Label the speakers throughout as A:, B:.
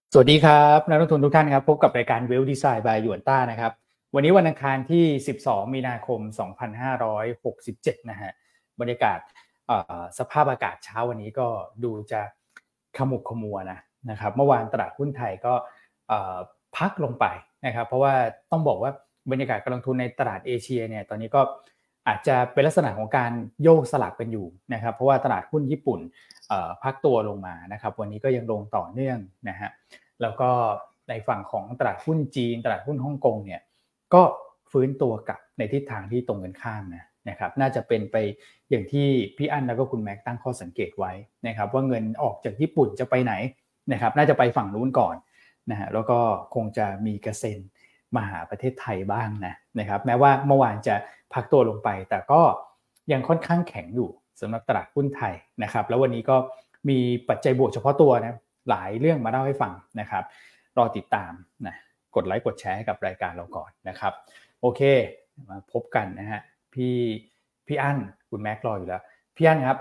A: สวัสดีครับนักลงทุนทุกท่านครับพบกับรายการ Wealth Design by หยวนต้านะครับวันนี้วันอังคารที่12มีนาคม2567นะฮะบรรยากาศสภาพอากาศเช้าวันนี้ก็ดูจะขมุกขมัวนะครับเมื่อวานตลาดหุ้นไทยก็พักลงไปนะครับเพราะว่าต้องบอกว่าบรรยากาศการลงทุนในตลาดเอเชียเนี่ยตอนนี้ก็อาจจะเป็นลักษณะของการโยกสลับกันอยู่นะครับเพราะว่าตลาดหุ้นญี่ปุ่นพักตัวลงมานะครับวันนี้ก็ยังลงต่อเนื่องนะฮะ แล้วก็ในฝั่งของตลาดหุ้นจีนตลาดหุ้นฮ่องกงเนี่ยก็ฟื้นตัวกลับในทิศทางที่ตรงกันข้ามนะครับน่าจะเป็นไปอย่างที่พี่อั้นแล้วก็คุณแม็กตั้งข้อสังเกตไว้นะครับว่าเงินออกจากญี่ปุ่นจะไปไหนนะครับน่าจะไปฝั่งนู้นก่อนนะฮะแล้วก็คงจะมีกระเซ็นมาหาประเทศไทยบ้างนะครับแม้ว่าเมื่อวานจะพักตัวลงไปแต่ก็ยังค่อนข้างแข็งอยู่สำหรับตลาดหุ้นไทยนะครับแล้ววันนี้ก็มีปัจจัยบวกเฉพาะตัวนะหลายเรื่องมาเล่าให้ฟังนะครับรอติดตามนะกดไลค์กดแชร์ให้กับรายการเราก่อนนะครับโอเคมาพบกันนะฮะพี่อั้นคุณแม็กรออยู่แล้วพี่อั้นครับ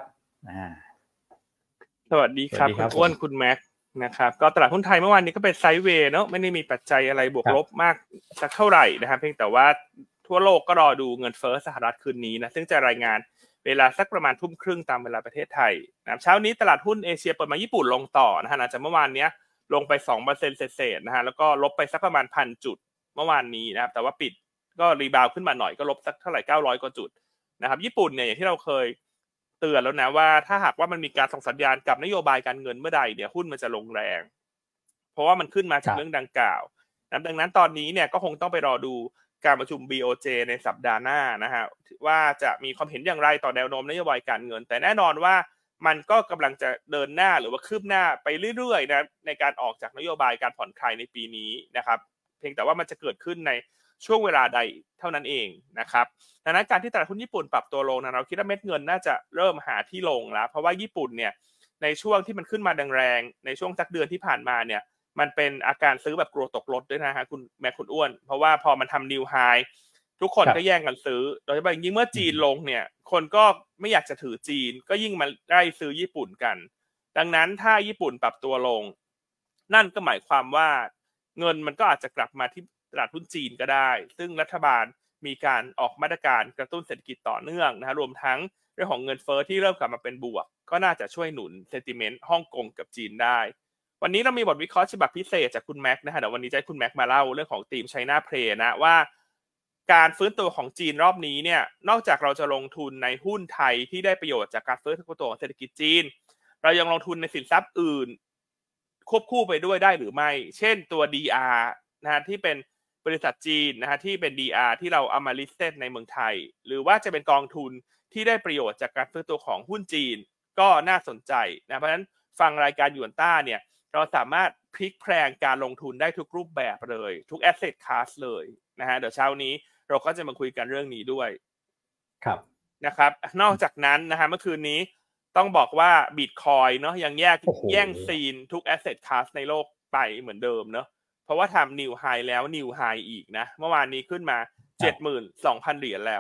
B: สวัสดีครับคุณอ้วนคุณแม็กนะครับก็ตลาดหุ้นไทยเมื่อวานนี้ก็เป็นไซด์เวย์เนาะไม่ได้มีปัจจัยอะไรบวกลบมากสักเท่าไหร่นะครับเพียงแต่ว่าทั่วโลกก็รอดูเงินเฟ้อสหรัฐคืนนี้นะซึ่งจะรายงานเวลาสักประมาณ 20:30 น.ตามเวลาประเทศไทยนะเช้านี้ตลาดหุ้นเอเชียเปิดมาญี่ปุ่นลงต่อนะฮะหลังจากเมื่อวานนี้ลงไป 2% เศษๆนะฮะแล้วก็ลบไปสักประมาณ 1,000 จุดเมื่อวานนี้นะครับแต่ว่าปิดก็รีบาวขึ้นมาหน่อยก็ลบสักเท่าไหร่900กว่าจุดนะครับญี่ปุ่นเนี่ยอย่างที่เราเคยเตือนแล้วนะว่าถ้าหากว่ามันมีการส่งสัญญาณกับนโยบายการเงินเมื่อใดเนี่ยหุ้นมันจะลงแรงเพราะว่ามันขึ้นมาจากเรื่องดังกล่าวดังนั้นตอนนี้เนี่ยก็คงต้องไปรอดูการประชุม BOJ ในสัปดาห์หน้านะฮะว่าจะมีความเห็นอย่างไรต่อแนวโน้มนโยบายการเงินแต่แน่นอนว่ามันก็กำลังจะเดินหน้าหรือว่าคืบหน้าไปเรื่อยๆนะในการออกจากนโยบายการผ่อนคลายในปีนี้นะครับเพียงแต่ว่ามันจะเกิดขึ้นในช่วงเวลาใดเท่านั้นเองนะครับดังนั้นการที่ตลาดหุ้นญี่ปุ่นปรับตัวลงนะเราคิดว่าเม็ดเงินน่าจะเริ่มหาที่ลงแล้วเพราะว่าญี่ปุ่นเนี่ยในช่วงที่มันขึ้นมาแรงๆในช่วงสักเดือนที่ผ่านมาเนี่ยมันเป็นอาการซื้อแบบกลัวตกรถด้วยนะฮะคุณแม่คุณอ้วนเพราะว่าพอมันทำนิวไฮทุกคนก็แย่งกันซื้อโดยเฉพาะยิ่งเมื่อจีนลงเนี่ยคนก็ไม่อยากจะถือจีนก็ยิ่งมาไล่ซื้อญี่ปุ่นกันดังนั้นถ้าญี่ปุ่นปรับตัวลงนั่นก็หมายความว่าเงินมันก็อาจจะกลับมาที่ตลาดหุ้นจีนก็ได้ซึ่งรัฐบาลมีการออกมาตรการกระตุ้นเศรษฐกิจต่อเนื่องนะฮะรวมทั้งเรื่องของเงินเฟ้อที่เริ่มกลับมาเป็นบวกก็น่าจะช่วยหนุนเซนติเมนต์ฮ่องกงกับจีนได้วันนี้เรามีบทวิเคราะห์ฉบับพิเศษจากคุณแม็กนะฮะเดี๋ยววันนี้จะให้คุณแม็กมาเล่าเรื่องของทีม China Play นะว่าการฟื้นตัวของจีนรอบนี้เนี่ยนอกจากเราจะลงทุนในหุ้นไทยที่ได้ประโยชน์จากการฟื้นตัวของเศรษฐกิจจีนเรายังลงทุนในสินทรัพย์อื่นควบคู่ไปด้วยได้หรือไม่เช่นตัว DR นะฮะที่เป็นบริษัทจีนนะฮะที่เป็น DR ที่เราเอามา listed ในเมืองไทยหรือว่าจะเป็นกองทุนที่ได้ประโยชน์จากการฟื้นตัวของหุ้นจีนก็น่าสนใจนะเพราะฉะนั้นฟังรายการหยวนต้าเนี่ยเราสามารถพลิกแพลงการลงทุนได้ทุกรูปแบบเลยทุก asset class เลยนะฮะเดี๋ยวเช้านี้เราก็จะมาคุยกันเรื่องนี้ด้วย
A: ครับ
B: นะครับนอกจากนั้นนะฮะเมื่อคืนนี้ต้องบอกว่า Bitcoin เนาะยังแย่งซีนทุก asset class ในโลกไปเหมือนเดิมเนาะเพราะว่าทำ new high แล้ว new high อีกนะเมื่อวานนี้ขึ้นมา 72,000 เหรียญแล้ว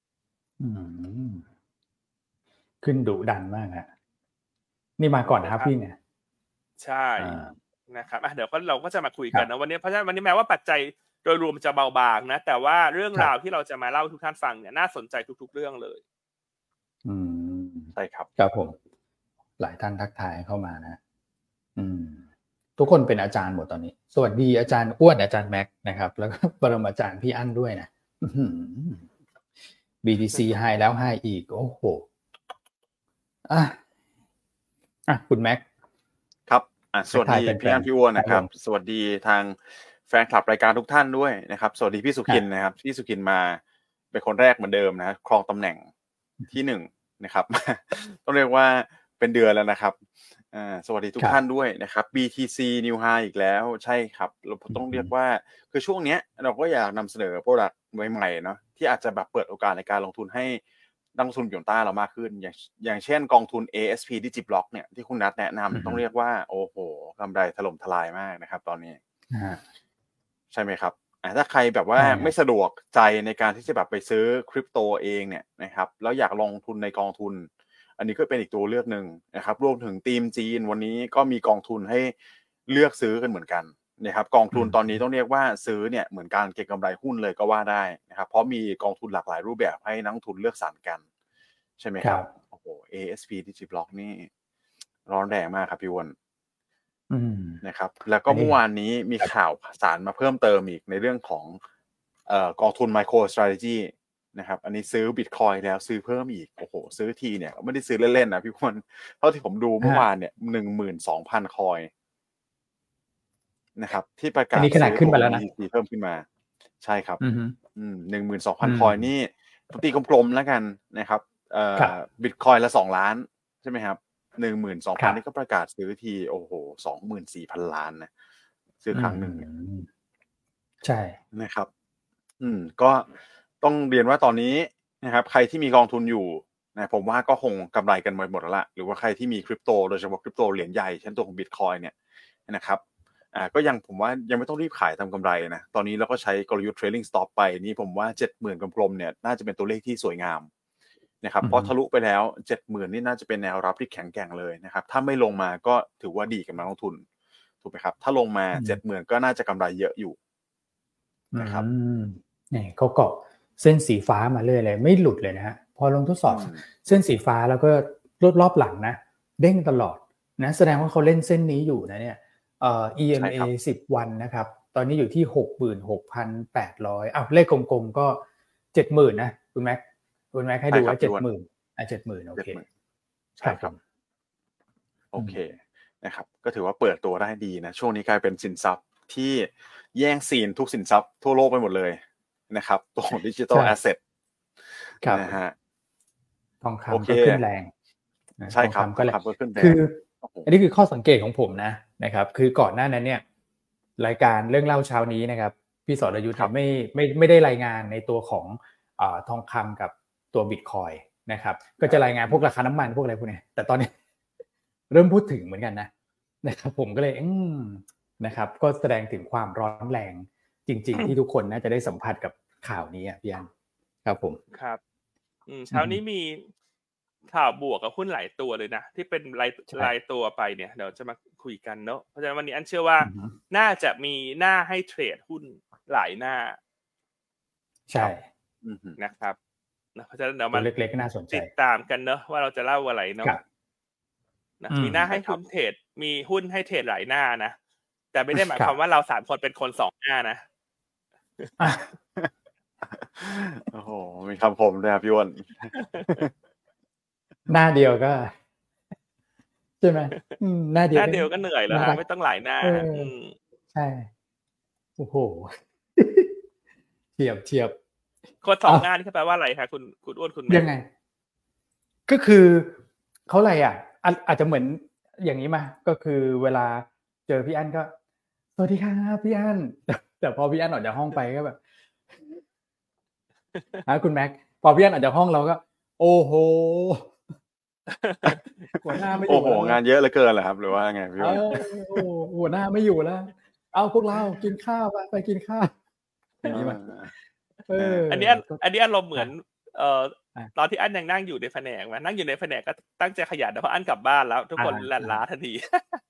A: ขึ้นดุดันมากฮะนี่มาก่อนครับพี่เนี่ย
B: ใช่นะครับเดี๋ยวเราก็จะมาคุยกันนะวันนี้เพราะฉะนั้นวันนี้แม้ว่าปัจจัยโดยรวมจะเบาบางนะแต่ว่าเรื่องราวที่เราจะมาเล่าทุกท่านฟังเนี่ยน่าสนใจทุกๆเรื่องเลย
A: ใช่ครับครับผมหลายท่านทักทายเข้ามานะทุกคนเป็นอาจารย์หมดตอนนี้สวัสดีอาจารย์อ้วนอาจารย์แม็กนะครับแล้วก็ปรมาจารย์พี่อั้นด้วยนะBTC High แล้ว High อีกโอ้โหคุณแม็ก
C: ครับสวัสดีพี่อั้นพี่อ้วนนะครับสวัสดีทางแฟนคลับรายการทุกท่านด้วยนะครับสวัสดีพี่สุขินนะครับพี่สุขินมาเป็นคนแรกเหมือนเดิมนะครองตำแหน่งที่1นะครับต้องเรียกว่าเป็นเดือนแล้วนะครับสวัสดีทุกท่านด้วยนะครับ BTC New High อีกแล้วใช่ครับเราต้องเรียกว่าคือช่วงนี้เราก็อยากนำเสนอโปรดักต์ใหม่ๆเนาะที่อาจจะแบบเปิดโอกาสในการลงทุนให้นักลงทุนหยวนต้าเรามากขึ้นอย่างเช่นกองทุน ASP Digiblock เนี่ยที่คุณนัทแนะนำต้องเรียกว่าโอ้โหกำไรถล่มทลายมากนะครับตอนนี้ใช่ไหมครับถ้าใครแบบว่าไม่สะดวกใจในการที่จะแบบไปซื้อคริปโตเองเนี่ยนะครับแล้วอยากลงทุนในกองทุนอันนี้ก็เป็นอีกตัวเลือกหนึ่งนะครับรวมถึงทีมจีนวันนี้ก็มีกองทุนให้เลือกซื้อกันเหมือนกันนะครับกองทุนตอนนี้ต้องเรียกว่าซื้อเนี่ยเหมือนการเก็งกำไรหุ้นเลยก็ว่าได้นะครับเพราะมีกองทุนหลากหลายรูปแบบให้นักลงทุนเลือกสรรกันใช่ไหมครับโอ้โห ASP Digiblock นี่ร้อนแรงมากครับพี่อ้วนนะครับแล้วก็เมื่อวานนี้มีข่าวสารมาเพิ่มเติมอีกในเรื่องของกองทุน Micro Strategy นะครับอันนี้ซื้อ Bitcoin แล้วซื้อเพิ่มอีกโอ้โหซื้อทีเนี่ยไม่ได้ซื้อเล่นๆนะพี่อ้วนเท่าที่ผมดูเมื่อวานเนี่ย 12,000 คอยนะครับที่ประกาศ
A: ขนาดขึ้นไปแล้วนะ
C: BTC เพิ่มขึ้นมาใช่ครับ12,000 คอยนี่ตีกลมๆแล้วกันนะครับBitcoin ละ2 ล้านใช่ไหมครับ12,000นี่ก็ประกาศซื้อทีโอ้โห 24,000 ล้านนะซื้อครั้งหนึ่ง
A: ใช่
C: นะครับก็ต้องเรียนว่าตอนนี้นะครับใครที่มีกองทุนอยู่นะผมว่าก็คงกำไรกันหมดแล้วล่ะหรือว่าใครที่มีคริปโตโดยเฉพาะคริปโตเหรียญใหญ่เช่นตัวของ Bitcoin เนี่ยนะครับก็ยังผมว่ายังไม่ต้องรีบขายทำกำไรนะตอนนี้เราก็ใช้กลยุทธ์ trailing stop ไปนี่ผมว่า 70,000 กลมๆเนี่ยน่าจะเป็นตัวเลขที่สวยงามนะครับเพราะทะลุไปแล้ว 70,000 นี่น่าจะเป็นแนวรับที่แข็งแกร่งเลยนะครับถ้าไม่ลงมาก็ถือว่าดีกับนักลงทุนถูกไหมครับถ้าลงมา 70,000 ก็น่าจะกำไรเยอะอยู่นะครับ
A: นี่เขาเกาะเส้นสีฟ้ามาเรื่อยเลยไม่หลุดเลยนะฮะพอลงทดสอบเส้นสีฟ้าแล้วก็รอบหลังนะเด้งตลอดนะแสดงว่าเขาเล่นเส้นนี้อยู่นะเนี่ยEMA 10 วันนะครับตอนนี้อยู่ที่ 66,800 เลขกลมๆก็ 70,000 นะคุณแม็กให้ดูว่า 70,000 70,000 โอเค
C: ใช่ครับโอเคนะครับก็ถือว่าเปิดตัวได้ดีนะช่วงนี้กลายเป็นสินทรัพย์ที่แย่งซีนทุกสินทรัพย์ทั่วโลกไปหมดเลยนะครับตัวของ Digital Asset นะฮะ
A: ทองคำก็ขึ้นแรง
C: ใช่ครับก็ขึ้นแรง
A: คืออันนี้คือข้อสังเกตของผมนะครับคือก่อนหน้านั้นเนี่ยรายการเรื่องเล่าเช้านี้นะครับพี่สรยุทธ์ไม่ได้รายงานในตัวของทองคำกับตัว Bitcoin นะครับก็จะรายงานพวกราคาน้ำมันพวกอะไรพวกนี้แต่ตอนนี้เริ่มพูดถึงเหมือนกันนะครับผมก็เลยนะครับก็แสดงถึงความร้อนแรงจริงๆที่ทุกคนน่าจะได้สัมผัสกับข่าวนี้พี่อันครับผม
B: ครับเช้านี้มีข่าวบวกกับหุ้นหลายตัวเลยนะที่เป็นรายตัวไปเนี่ยเดี๋ยวจะมาคุยกันเนาะเพราะฉะนั้นวันนี้อันเชื่อว่าน่าจะมีหน้าให้เทรดหุ้นหลายหน้า
A: ใช่
B: นะครับเพราะฉะนั้นเดี๋ยวมา
A: เล็กๆน่าสนใจ
B: ติดตามกันเนาะว่าเราจะเล่าอะไรเนาะมีหน้าให้หุ้นเทรดมีหุ้นให้เทรดหลายหน้านะแต่ไม่ได้หมายความว่าเรา3คนเป็นคน2หน้านะ
C: โอ้โหมีคำคมด้วยครับพี่อ้วน
A: หน้าเดียวก็ใช่ไหมหน้าเดี
B: ยวก็เหนื่อยแล้วไม่ต้องหลายหน้า
A: ใช่โอ้โหเทียบ
B: คน2หน้านี่แปลว่าอะไรคะคุณอ้วนคุณ
A: ยังไงก็คือเขาอะไรอาจจะเหมือนอย่างนี้มาก็คือเวลาเจอพี่อั้นก็สวัสดีครับพี่อั้นแต่พอพี่อั้นออกจากห้องไปก็แบบคุณแม็กพอพี่อั้นออกจากห้องเราก็โอ้โหหัวหน้าไม่อยู่
C: โอ้โหงานเยอะเหลือเกินเหรอครับหรือว่าไงพี่อ้วน
A: หัวหน้าไม่อยู่แล้วเอาพวกเรากินข้าวไปกินข้าวอย่างนี้มา
B: อันนี้อารมณ์เหมือนตอนที่อั้นยังนั่งอยู่ในแผนกนั่งอยู่ในแผนกก็ตั้งใจขยันแต่พออั้นกลับบ้านแล้วทุกคนหลั่นล้าทันที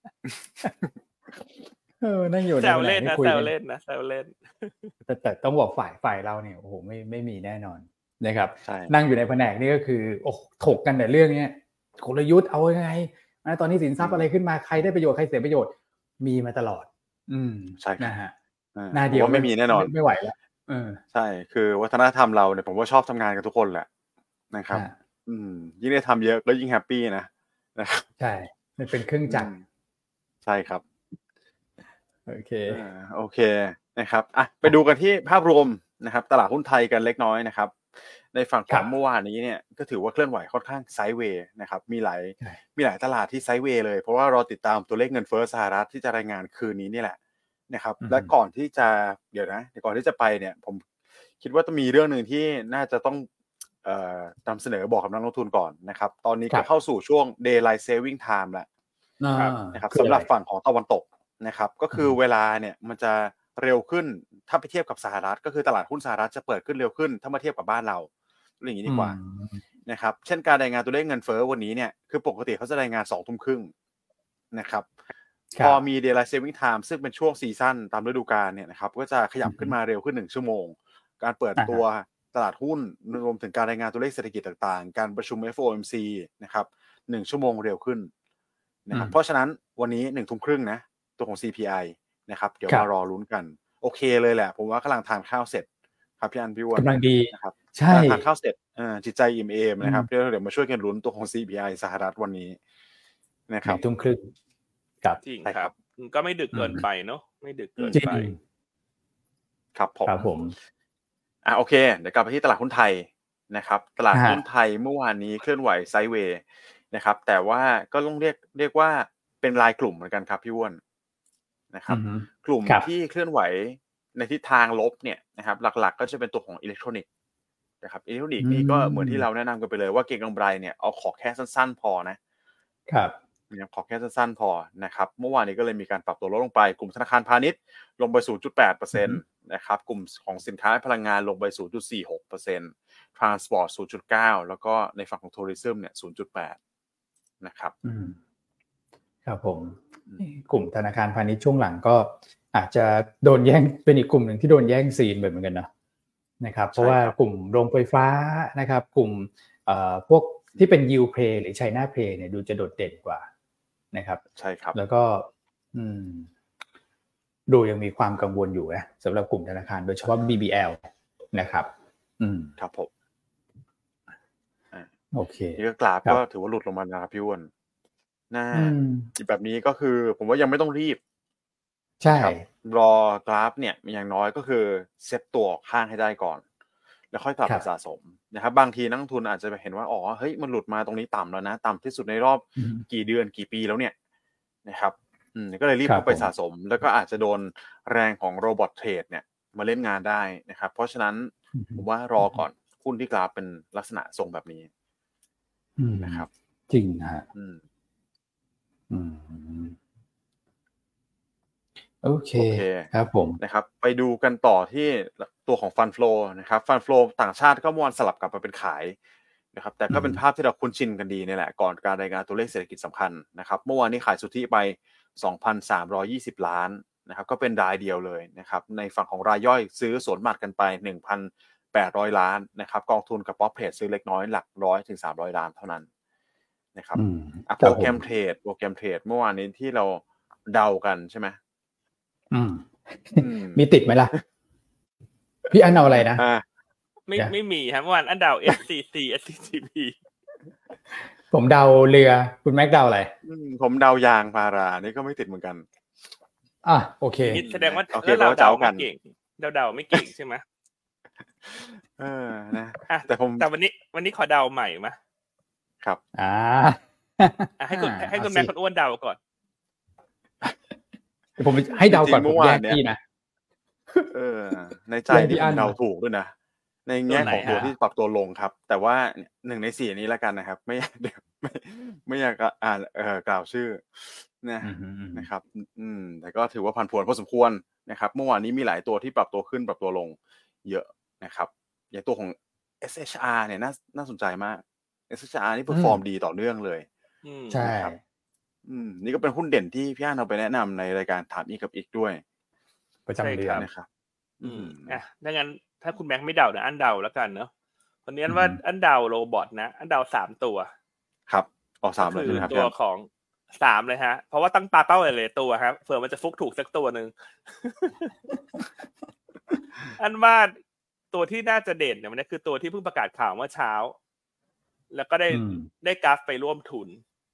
A: นั่งอยู่ใน
B: แซวเล่นนะแซวเล่น
A: แต่ต้องบอกฝ่ายเราเนี่ยโอ้โหไม่มีแน่นอนนะครับนั่งอยู่ในแผนกนี่ก็คือโอ้ถกกันแต่เรื่องนี้กลยุทธ์เอาไงตอนนี้สินทรัพย์อะไรขึ้นมาใครได้ประโยชน์ใครเสียประโยชน์มีมาตลอด
C: ใช่
A: นะฮะหน้าเดียว
C: ไม่มีแน่นอน
A: ไม่ไหวแล้ว
C: ใช่คือวัฒนธรรมเราเนี่ยผมว่าชอบทำงานกับทุกคนแหละนะครับยิ่งได้ทำเยอะก็ยิ่งแฮปปี้นะครับ
A: ใช่มันเป็นเครื่องจักร
C: ใช่ครับ
A: โอเค
C: นะครับไปดูกันที่ภาพรวมนะครับตลาดหุ้นไทยกันเล็กน้อยนะครับในฝั่งของเมื่อวานนี้เนี่ยก็ถือว่าเคลื่อนไหวค่อนข้างไซด์เวย์นะครับมีหลายตลาดที่ไซด์เวย์เลยเพราะว่าเราติดตามตัวเลขเงินเฟ้อสหรัฐที่จะรายงานคืนนี้นี่แหละนะครับและก่อนที่จะก่อนที่จะไปเนี่ยผมคิดว่าจะมีเรื่องนึงที่น่าจะต้องนำเสนอบอกกับนักลงทุนก่อนนะครับตอนนี้ก็เข้าสู่ช่วง Daylight Saving Time แล้วนะครับสำหรับฝั่งของตะวันตกนะครับก็คือเวลาเนี่ยมันจะเร็วขึ้นถ้าไปเทียบกับสหรัฐก็คือตลาดหุ้นสหรัฐจะเปิดขึ้นเร็วขึ้นถ้ามาเทียบกับบ้านเราอย่างนี้ดีกว่านะครับเช่นการรายงานตัวเลขเงินเฟ้อวันนี้เนี่ยคือปกติเขาจะรายงาน 20:30 น.นะครับพอมี Daylight Saving Time ซึ่งเป็นช่วงซีซั่นตามฤดูกาลเนี่ยนะครับก็จะขยับขึ้นมาเร็วขึ้น1ชั่วโมงการเปิดตัวตลาดหุ้นรวมถึงการรายงานตัวเลขเศรษฐกิจต่างๆการประชุม FOMC นะครับ1ชั่วโมงเร็วขึ้นนะครับเพราะฉะนั้นวันนี้ 19:30 นนะตัวของ CPI นะครับเดี๋ยวมารอลุ้นกันโอเคเลยแหละผมว่ากำลังทานข้าวเสร็จครับพี่อันพี่วอน
A: กำลังดี
C: นะครับ
A: ใช่
C: ทานข้าวเสร็จจิตใจอิ่มเอมนะครับเดี๋ยวมาช่วยกันลุ้นตัวของ CPI สหรัฐวันนี้นะครับ
A: 19:30 นครับ
B: จริงครับก็ไม่ดึกเกินไปเนาะไม่ดึกเกินไป
C: ครับผม
A: ครับผม
C: โอเคเดี๋ยวกลับไปที่ตลาดหุ้นไทยนะครับตลาดหุ้นไทยเมื่อวานนี้เคลื่อนไหวไซด์เวย์นะครับแต่ว่าก็ต้องเรียกว่าเป็นรายกลุ่มเหมือนกันครับพี่อ้วนนะครับกลุ่มที่เคลื่อนไหวในทิศทางลบเนี่ยนะครับหลักๆก็จะเป็นตัวของอิเล็กทรอนิกส์นะครับอิเล็กทรอนิกส์นี่ก็เหมือนที่เราแนะนำกันไปเลยว่าเก็งกำไรเนี่ยเอาขอแค่สั้นๆพอนะครับขอแค่สั้นๆพอนะครับเมื่อวานนี้ก็เลยมีการปรับตัวลดลงไปกลุ่มธนาคารพาณิชย์ลงไป 0.8% นะครับกลุ่มของสินค้าพลังงานลงไป 0.46% Transport 0.9 แล้วก็ในฝั่งของ Tourism เนี่ย 0.8 นะครับ
A: ครับผมกลุ่มธนาคารพาณิชย์ช่วงหลังก็อาจจะโดนแย่งเป็นอีกกลุ่มหนึ่งที่โดนแย่งซีนไปเหมือนกันนะครับเพราะว่ากลุ่มโรงไฟฟ้านะครับกลุ่มพวกที่เป็น Yield Play หรือ China Play เนี่ยดูจะโดดเด่นกว่านะครับ
C: ใช่ครับ
A: แล้วก็ดูยังมีความกังวลอยู่นะสำหรับกลุ่มธนาคารโดยเฉพาะ BBL นะครับ
C: ครับผม
A: โอเค
C: นี่ก็กราฟก็ถือว่าหลุดลงมานะครับพี่อ้วนแบบนี้ก็คือผมว่ายังไม่ต้องรีบ
A: ใช่
C: รอกราฟเนี่ยอย่างน้อยก็คือเซ็ตตัวข้างให้ได้ก่อนแล้วค่อยกลับมาสะสมนะครับบางทีนักลงทุนอาจจะเห็นว่าเฮ้ยมันหลุดมาตรงนี้ต่ำแล้วนะต่ำที่สุดในรอบกี่เดือนกี่ปีแล้วเนี่ยนะครับก็เลยรีบเข้าไปสะสมแล้วก็อาจจะโดนแรงของโรบอทเทรดเนี่ยมาเล่นงานได้นะครับเพราะฉะนั้นผมว่ารอก่อนหุ้นที่กราฟเป็นลักษณะทรงแบบนี้นะครับ
A: จริงฮะโอเคครับผม
C: นะครับไปดูกันต่อที่ตัวของฟันโฟลนะครับฟันโฟลต่างชาติก็มวนสลับกลับมาเป็นขายนะครับแต่ก็เป็นภาพที่เราคุ้นชินกันดีนี่แหละก่อนการรายงานตัวเลขเศรษฐกิจสำคัญนะครับเมื่อวานนี้ขายสุทธิไป 2,320 ล้านนะครับก็เป็นรายเดียวเลยนะครับในฝั่งของรายย่อยซื้อสวนหมัดกันไป 1,800 ล้านนะครับกองทุนกับป๊อปเพจซื้อเล็กน้อยหลัก100ถึง300ล้านเท่านั้นนะครับโปรแกรมเทรดเมื่อวานนี้ที่เราเดากันใช่ไหม
A: มีติดไหมล่ะพี่อันเอาอะไรนะ
B: ไม่มีครับเมื่อวานอันเดา SCC SCGP
A: ผมเดาเรือคุณแม็กเดาอะไร
C: ผมเดายางพารานี่ก็ไม่ติดเหมือนกัน
A: โอเค
B: แสดงว่าเราเดาไม่เก่งเดาไม่เก่งใช่ไหม
C: นะแต่
B: วันนี้ขอเดาใหม่มา
C: ครับ
B: ให้คุณแม่คนอ้วนเดาก่อน
A: ผมให้เดาก่อนผมแยกที่นะ
C: ในใจที่ผมเดาถูกด้วยนะในแง่ของตัวที่ปรับตัวลงครับแต่ว่า1 ใน 4นี้แล้วกันนะครับไม่อยากกล่าวชื่อนะครับแต่ก็ถือว่าผันผวนพอสมควรนะครับเมื่อวานนี้มีหลายตัวที่ปรับตัวขึ้นปรับตัวลงเยอะนะครับอย่างตัวของ SHR เนี่ยน่าสนใจมาก SHR นี่เพอร์ฟอร์มดีต่อเนื่องเลย
A: ใช่
C: ครับนี่ก็เป็นหุ้นเด่นที่พี่อั้นเอาไปแนะนำในรายการถามอีกกับอีกด้วย
A: ประจำเดือน
C: นะครับ
B: ดังนั้นถ้าคุณแม็กไม่เดานะอันเดาแล้วกันเนาะวันนี้ว่าอันเดาโรบอทนะอันเดา3ตัว
C: ครับ3เลยนะครับ
B: ตัวของ3เลยฮะเพราะว่าตั้งปลาเป้าเลยตัวครับเผื่อมันจะฟุกถูกสักตัวนึงอันว่าตัวที่น่าจะเด่นเนี่ยมันคือตัวที่เพิ่งประกาศข่าวเมื่อเช้าแล้วก็ได้กราฟไปร่วมทุน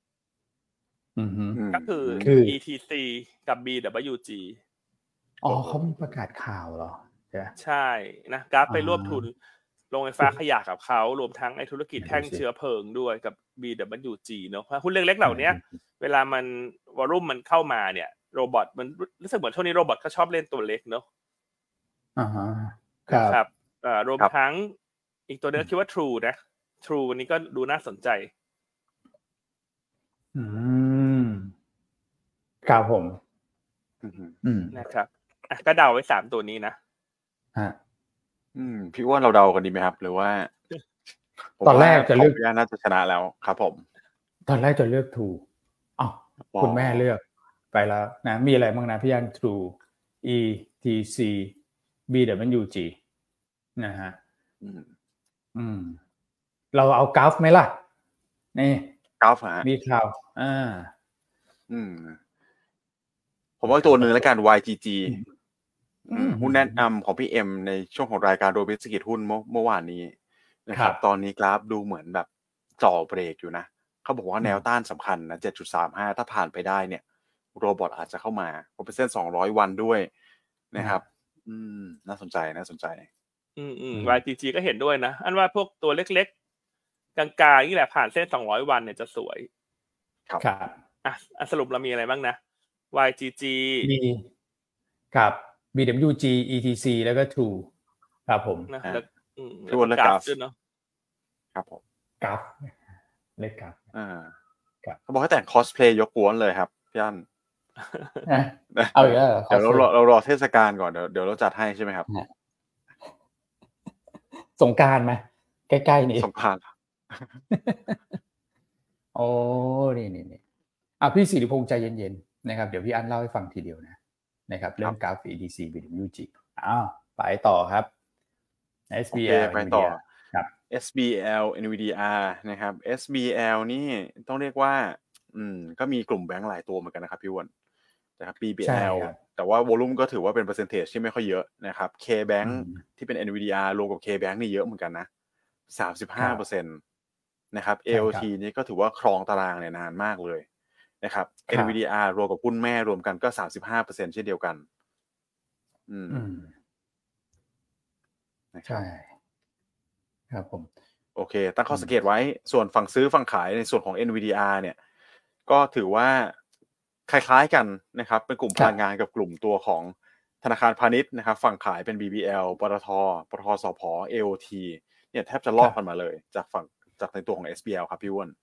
B: ก็คือ ETC กับ BWG
A: เขามีประกาศข่าวเหรอ
B: ใช่นะกราฟไปร่วมทุนโรงไฟฟ้าขยะกับเขารวมทั้งไอ้ธุรกิจแท่งเชื้อเพลิงด้วยกับ BWG เนาะหุ้นเล็กๆเหล่านี้เวลามันวอลุ่มมันเข้ามาเนี่ยโรบอทมันรู้สึกเหมือนช่วงนี้โรบอทก็ชอบเล่นตัวเล็กเนาะ
A: ครับ
B: รวมทั้งอีกตัวนึงคิดว่า True นะ True วันนี้ก็ดูน่าสนใจ
A: ครับผม
B: นะครับก็เดาไว้3ตัวนี้นะ
C: พี่อ้วนเราเดากันดีไหมครับหรือว่า
A: ตอนแรกจะเลือก
C: น่าจะชนะแล้วครับผม
A: ตอนแรกจะเลือกถูกคุณแม่เลือกไปแล้วนะมีอะไรบ้างนะพี่อัน True ETC BWG นะฮะเราเอากราฟไหมล่ะนี่
C: กราฟฮะ
A: มีข่าว
C: ผมว่าตัวหนึ่งแล้วกัน YGG หุ้นแนะนำของพี่เอ็มในช่วงของรายการโดยวิสกิจหุ้นเมื่อวานนี้นะครับตอนนี้กราฟดูเหมือนแบบจ่อเบรกอยู่นะเขาบอกว่าแนวต้านสำคัญนะ 7.35 ถ้าผ่านไปได้เนี่ยโรบอทอาจจะเข้ามาเพราะเป็นเส้น200วันด้วยนะครับน่าสนใจ
B: YGG ก็เห็นด้วยนะอันว่าพวกตัวเล็กๆกลางๆนี่แหละผ่านเส้น200วันเนี่ยจะสวย
A: ครับ
B: สรุปเรามีอะไรบ้างนะ YGG
A: มีครับ BWG ETC แล้วก็ True ครับผม
B: นะแล้วก็กราฟด้วยเนาะ
C: ครับผม
A: กราฟเล็กกราฟ
C: เขาบอกให้แต่งคอสเพลย์ยกกวนเลยครับพี่อั้น
A: เอาอีกแล้ว
C: เดี๋ยวเรารอเทศกาลก่อนเดี๋ยวเราจัดให้ใช่ไหมครับ
A: สงกรานต์ไหมใกล้ๆนี่
C: สงกรานต์
A: โอ้นี่พี่ศิริพงษ์ใจเย็นๆนะครับเดี๋ยวพี่อั้นเล่าให้ฟังทีเดียวนะครับเรื่องกราฟ ETC BWG ไปต่อครับ SBL
C: ไปต่อ
A: ครับ
C: SBL NVDR นะครับ SBL นี่ต้องเรียกว่าก็มีกลุ่มแบงค์หลายตัวเหมือนกันนะครับพี่อ้วนนะครับ BBL แต่ว่าวอลุ่มก็ถือว่าเป็นเปอร์เซ็นเทจที่ไม่ค่อยเยอะนะครับ KBank ที่เป็น NVDR รวมกับ KBank นี่เยอะเหมือนกันนะ 35% นะครับ AOT นี่ก็ถือว่าครองตารางเนี่ยนานมากเลยนะครับ NVDR รวมกับหุ้นแม่รวมกันก็ 35% เช่นเดียวกัน
A: ใช่ครับผม
C: โอเคตั้งข้อสังเกตไว้ส่วนฝั่งซื้อฝั่งขายในส่วนของ NVDR เนี่ยก็ถือว่าคล้ายๆกันนะครับเป็นกลุ่มพลังงานกับกลุ่มตัวของธนาคารพาณิชย์นะครับฝั่งขายเป็น BBL ปตท.สผ. AOT เนี่ยแทบจะลอกกันมาเลยจากในตัวของ SBL ครับพี่อ้วน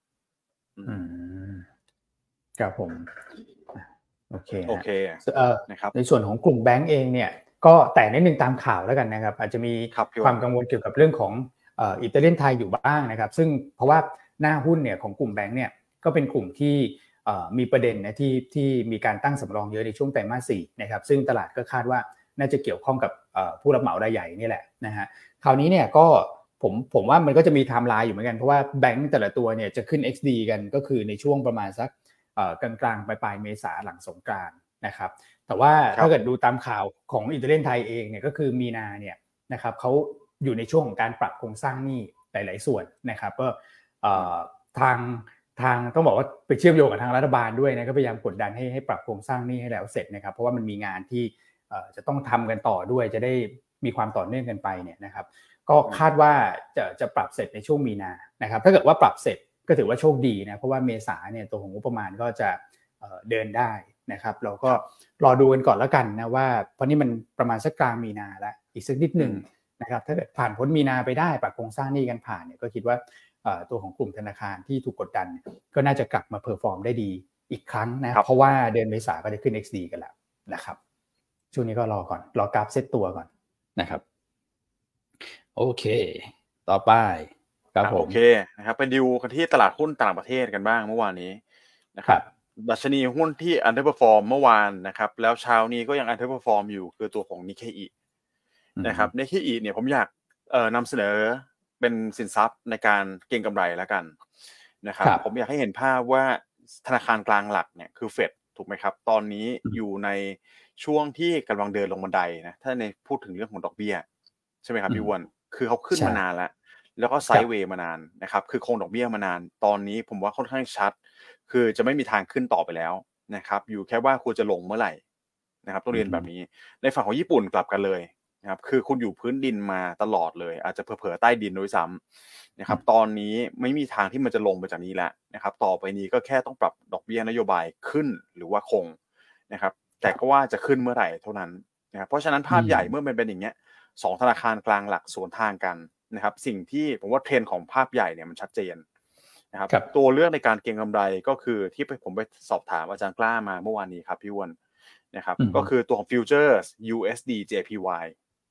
A: ครับผมโอเค
C: นะครับ
A: ในส่วนของกลุ่มแบงก์เองเนี่ยก็แต่นิดนึงตามข่าวแล้วกันนะครับอาจจะมีความกังวลเกี่ยวกับเรื่องของอิตาเลียนไทยอยู่บ้างนะครับซึ่งเพราะว่าหน้าหุ้นเนี่ยของกลุ่มแบงก์เนี่ยก็เป็นกลุ่มที่มีประเด็นนะที่มีการตั้งสำรองเยอะในช่วงไตรมาส 4นะครับซึ่งตลาดก็คาดว่าน่าจะเกี่ยวข้องกับผู้รับเหมารายใหญ่นี่แหละนะฮะคราวนี้เนี่ยก็ผมว่ามันก็จะมีไทม์ไลน์อยู่เหมือนกันเพราะว่าแบงก์แต่ละตัวเนี่ยจะขึ้น XD กันก็คือในช่วงประมาณสักกลางๆปลายเมษาหลังสงกรานต์นะครับแต่ว่าถ้าเกิดดูตามข่าวของอิตาเลียนไทยเองเนี่ยก็คือมีนาเนี่ยนะครับเขาอยู่ในช่วงของการปรับโครงสร้างหนี้หลายๆส่วนนะครับก็ทางต้องบอกว่าไปเชื่อมโยงกับทางรัฐบาลด้วยนะก็พยายามกดดันให้ปรับโครงสร้างหนี้ให้แล้วเสร็จนะครับเพราะว่ามันมีงานที่จะต้องทำกันต่อด้วยจะได้มีความต่อเนื่องกันไปเนี่ยนะครับก็คาดว่าจะปรับเสร็จในช่วงมีนานะครับถ้าเกิดว่าปรับเสร็จก็ถือว่าโชคดีนะเพราะว่าเมษาเนี่ยตัวของงบประมาณก็จะเดินได้นะครับเราก็รอดูกันก่อนแล้วกันนะว่าเพราะนี่มันประมาณสักกลางมีนาแล้วอีกสักนิดนึงนะครับถ้าเกิดผ่านพ้นมีนาไปได้ปรับโครงสร้างหนี้กันผ่านเนี่ยก็คิดว่าตัวของกลุ่มธนาคารที่ถูกกดดันก็น่าจะกลับมาเพอร์ฟอร์มได้ดีอีกครั้งนะเพราะว่าเดือนเมษาก็จะขึ้น XD กันแล้วนะครับช่วงนี้ก็รอกราฟเซตตัวก่อนนะครับโอเคต่อไปครับผม
C: โอเคนะครับไปดิวกันที่ตลาดหุ้นต่างประเทศกันบ้างเมื่อวานนี้นะครับดัชนีหุ้นที่ underperform เมื่อวานนะครับแล้วเช้านี้ก็ยัง underperform อยู่คือตัวของ Nikkei นะครับ Nikkei เนี่ยผมอยากนำเสนอเป็นสินทรัพย์ในการเก็งกำไรแล้วกันนะครับผมอยากให้เห็นภาพว่าธนาคารกลางหลักเนี่ยคือเฟดถูกไหมครับตอนนี้อยู่ในช่วงที่กำลังเดินลงบันไดนะถ้าในพูดถึงเรื่องของดอกเบี้ยใช่ไหมครับพี่อ้วนคือเขาขึ้นมานานแล้วก็ไซด์เวย์มานานนะครับคือคงดอกเบี้ยมานานตอนนี้ผมว่าค่อนข้างชัดคือจะไม่มีทางขึ้นต่อไปแล้วนะครับอยู่แค่ว่าควรจะลงเมื่อไหร่นะครับต้องเรียนแบบนี้ในฝั่งของญี่ปุ่นกลับกันเลยนะครับคือคุณอยู่พื้นดินมาตลอดเลยอาจจะเผลอๆใต้ดินด้วยซ้ำนะครับตอนนี้ไม่มีทางที่มันจะลงไปจากนี้แล้วนะครับต่อไปนี้ก็แค่ต้องปรับดอกเบี้ยนโยบายขึ้นหรือว่าคงนะครับแต่ก็ว่าจะขึ้นเมื่อไหร่เท่านั้นนะครับเพราะฉะนั้นภาพใหญ่เมื่อมันเป็นอย่างเงี้ยสองธนาคารกลางหลักสวนทางกันนะครับสิ่งที่ผมว่าเทรนด์ของภาพใหญ่เนี่ยมันชัดเจนนะครับตัวเลือกในการเก็งกำไรก็คือที่ผมไปสอบถามอาจารย์กล้ามาเมื่อวานนี้ครับพี่อ้วนนะครับก็คือตัวของ Futures USD JPY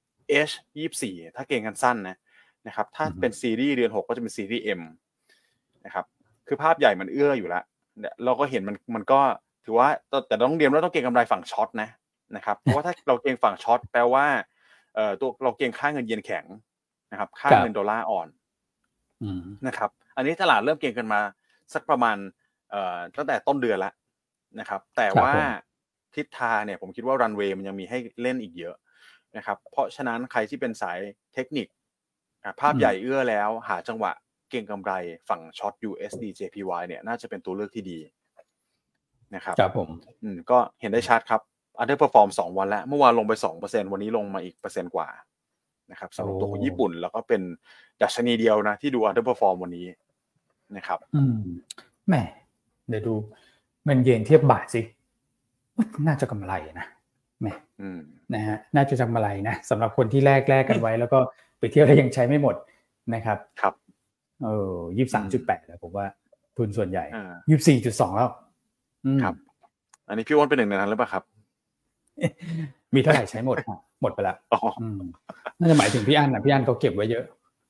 C: H24 ถ้าเก็งกันสั้นนะครับถ้าเป็นซีรีส์เดือน6ก็จะเป็นซีรีส์ M นะครับคือภาพใหญ่มันเอื้ออยู่แล้วเราก็เห็นมันก็ถือว่าแต่ต้องเรียนว่าต้องเก็งกำไรฝั่งช็อตนะครับเพราะว่าถ้าเราเก็งฝั่งช็อตแปลว่าตัวเราเก็งค่าเงินเยนแข็งนะครับค่าเงินดอลลาร์อ่อนนะครับอันนี้ตลาดเริ่มเก็งกันมาสักประมาณตั้งแต่ต้นเดือนแล้วนะครับแต่ว่าทิศทางเนี่ยผมคิดว่ารันเวย์มันยังมีให้เล่นอีกเยอะนะครับเพราะฉะนั้นใครที่เป็นสายเทคนิคภาพใหญ่เอื้อแล้วหาจังหวะเก็งกำไรฝั่งช็อต USD JPY เนี่ยน่าจะเป็นตัวเลือกที่ดีนะครับ
A: ครับผม
C: ก็เห็นได้ชัดครับ underperform 2 วันแล้วเมื่อวานลงไป 2% วันนี้ลงมาอีก%กว่านะครับสำหรับตัวของญี่ปุ่นแล้วก็เป็นดัชนีเดียวนะที่ดู underperform วันนี้นะครับ
A: แหมเดี๋ยวดูเงินเยนเทียบบาทสิน่าจะกำไรนะแหมนะฮะน่าจะกำไรนะสำหรับคนที่แลกกันไว้แล้วก็ไปเที่ยวแล้วยังใช้ไม่หมดนะครับ
C: ครับ
A: 23.8แล้วผมว่าทุนส่วนใหญ่ 24.2 แล้ว
C: ครับอันนี้พี่อ้วนเป็นหนึ่งในนั้นหรือเปล่าครับ
A: มีเท่าไหร่ใช้หมดหมดไปแล้วน่าจะหมายถึงพี่อั้นนะพี่อั้นเขาเก็บไว้เยอะ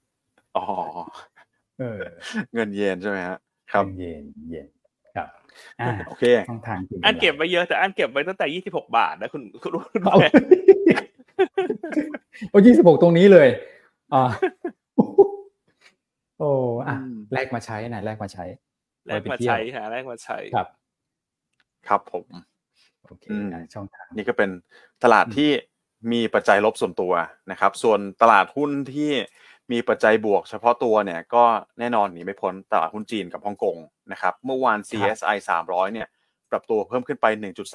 C: เงินเยนใช่ไหมฮะครับ
A: เยนครับ
C: โอเค
B: อันเก็บไว้เยอะแต่อันเก็บไว้ตั้งแต่26 บาทนะคุณ
A: 26ตรงนี้เลยแลกมาใช้นะแลกมาใช้
C: ครับผม
A: โอเคช่องทาง
C: นี่ก็เป็นตลาดที่มีปัจจัยลบส่วนตัวนะครับส่วนตลาดหุ้นที่มีปัจจัยบวกเฉพาะตัวเนี่ยก็แน่นอนหนีไม่พ้นตลาดหุ้นจีนกับฮ่องกงนะครับเมื่อวาน CSI 300เนี่ยปรับตัวเพิ่มขึ้นไป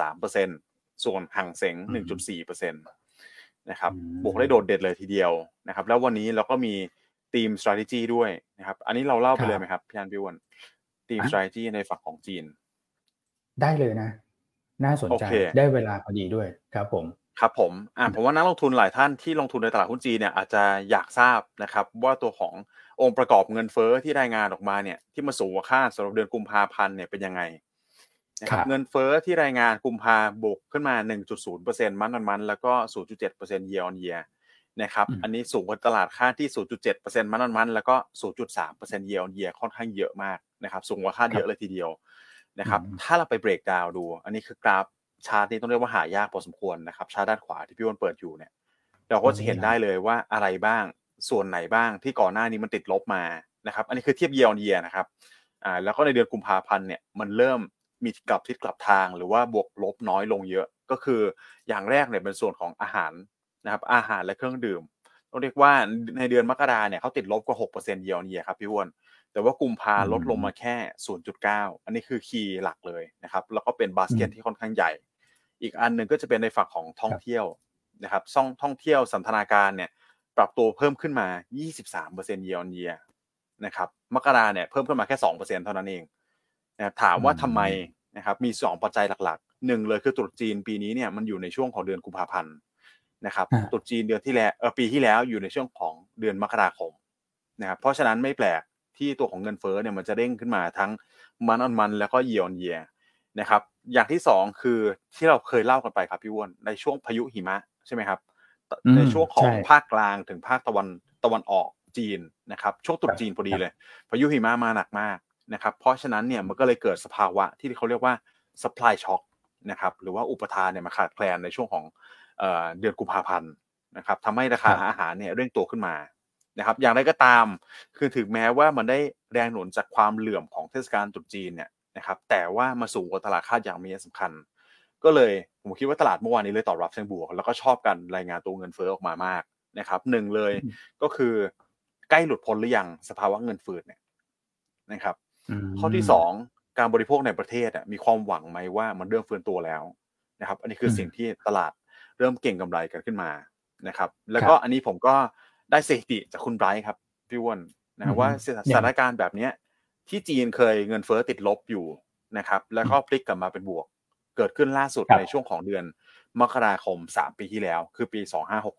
C: 1.3% ส่วนหั่งเส็ง 1.4% นะครับบวกได้โดดเด่นเลยทีเดียวนะครับแล้ววันนี้เราก็มีทีม strategy ด้วยนะครับอันนี้เราเล่าไปเลยไหมครับพี่อันพี่อ้วนทีม strategy ในฝั่งของจีน
A: ได้เลยนะน่าสนใจได้เวลาพอดีด้วยครับผม
C: ผมว่านักลงทุนหลายท่านที่ลงทุนในตลาดหุ้นจีนเนี่ยอาจจะอยากทราบนะครับว่าตัวขององค์ประกอบเงินเฟ้อที่รายงานออกมาเนี่ยที่มันสูงกว่าคาดสำหรับเดือนกุมภาพันธ์เนี่ยเป็นยังไงนะครับเงินเฟ้อที่รายงานกุมภาบวกขึ้นมา 1.0% มันแล้วก็ 0.7% year on year นะครับอันนี้สูงกว่าตลาดคาดที่ 0.7% มันแล้วก็ 0.3% year on year ค่อนข้างเยอะมากนะครับสูงกว่าคาดเยอะเลยทีเดียวนะครับถ้าเราไปเบรกดาวน์ดูอันนี้คือกราฟชาร์ตนี้ต้องเรียกว่าหายากพอสมควรนะครับชาร์ตด้านขวาที่พี่อ้วนเปิดอยู่เนี่ยเราก็จะเห็นได้เลยว่าอะไรบ้างส่วนไหนบ้างที่ก่อนหน้านี้มันติดลบมานะครับอันนี้คือเทียบ year on year นะครับแล้วก็ในเดือนกุมภาพันธ์เนี่ยมันเริ่มมีกลับทิศกลับทางหรือว่าบวกลบน้อยลงเยอะก็คืออย่างแรกเนี่ยเป็นส่วนของอาหารนะครับอาหารและเครื่องดื่มต้องเรียกว่าในเดือนมกราเนี่ยเขาติดลบกว่า 6% year on year ครับพี่อ้วนแต่ว่ากุมภาลดลงมาแค่ 0.9 อันนี้คือคีย์หลักเลยนะครับแล้วก็เป็นบาสเกตที่ค่อนข้างใหญ่อีกอันนึงก็จะเป็นในฝั่งของท่องเที่ยวนะครับท่องเที่ยวสันทนาการเนี่ยปรับตัวเพิ่มขึ้นมา 23% year on year นะครับมกราเนี่ยเพิ่มขึ้นมาแค่ 2% เท่านั้นเองนะครับถามว่าทำไมนะครับมี2ปัจจัยหลักๆ1เลยคือตรุษจีนปีนี้เนี่ยมันอยู่ในช่วงของเดือนกุมภาพันธ์นะครับตรุษจีนเดือนที่แล้วปีที่แล้วอยู่ในช่วงของเดือนมกราคมนะครับเพราะฉะนั้นไม่แปลกที่ตัวของเงินเฟ้อเนี่ยมันจะเด้งขึ้นมาทั้งมันแล้วก็ year on year นะครับอย่างที่2คือที่เราเคยเล่ากันไปครับพี่อ้วนในช่วงพายุหิมะใช่ไหมครับในช่วงของภาคกลางถึงภาคตะวันออกจีนนะครับช่วงตรุษจีนพอดีเลยพายุหิมะมาหนักมากนะครับเพราะฉะนั้นเนี่ยมันก็เลยเกิดสภาวะที่เขาเรียกว่า supply shock นะครับหรือว่าอุปทานเนี่ยมาขาดแคลนในช่วงของเดือนกุมภาพันธ์นะครับทำให้ราคาอาหารเนี่ยเร่งตัวขึ้นมานะครับอย่างไรก็ตามคือถึงแม้ว่ามันได้แรงหนุนจากความเหลื่อมของเทศกาลตรุษจีนเนี่ยนะครับแต่ว่ามาสูงกว่าตลาดคาดอย่างมีนัยสำคัญก็เลยผมคิดว่าตลาดเมื่อวานนี้เลยตอบรับเชิงบวกแล้วก็ชอบกันรายงานตัวเงินเฟ้อออกมามากนะครับหนึ่งเลยก็คือใกล้หลุดพ้นหรือยังสภาวะเงินเฟ้อเนี่ยนะครับข้อที่2การบริโภคในประเทศมีความหวังไหมว่ามันเริ่มฟื้นตัวแล้วนะครับอันนี้คือสิ่งที่ตลาดเริ่มเก่งกำไรกันขึ้นมานะครับแล้วก็อันนี้ผมก็ได้สถิติจากคุณไบรท์ครับพี่อ้วนนะว่าสถานการณ์แบบนี้ที่จีนเคยเงินเฟ้อติดลบอยู่นะครับแล้วก็พลิกกลับมาเป็นบวกเกิดขึ้นล่าสุดในช่วงของเดือนมกราคม3ปีที่แล้วคือปี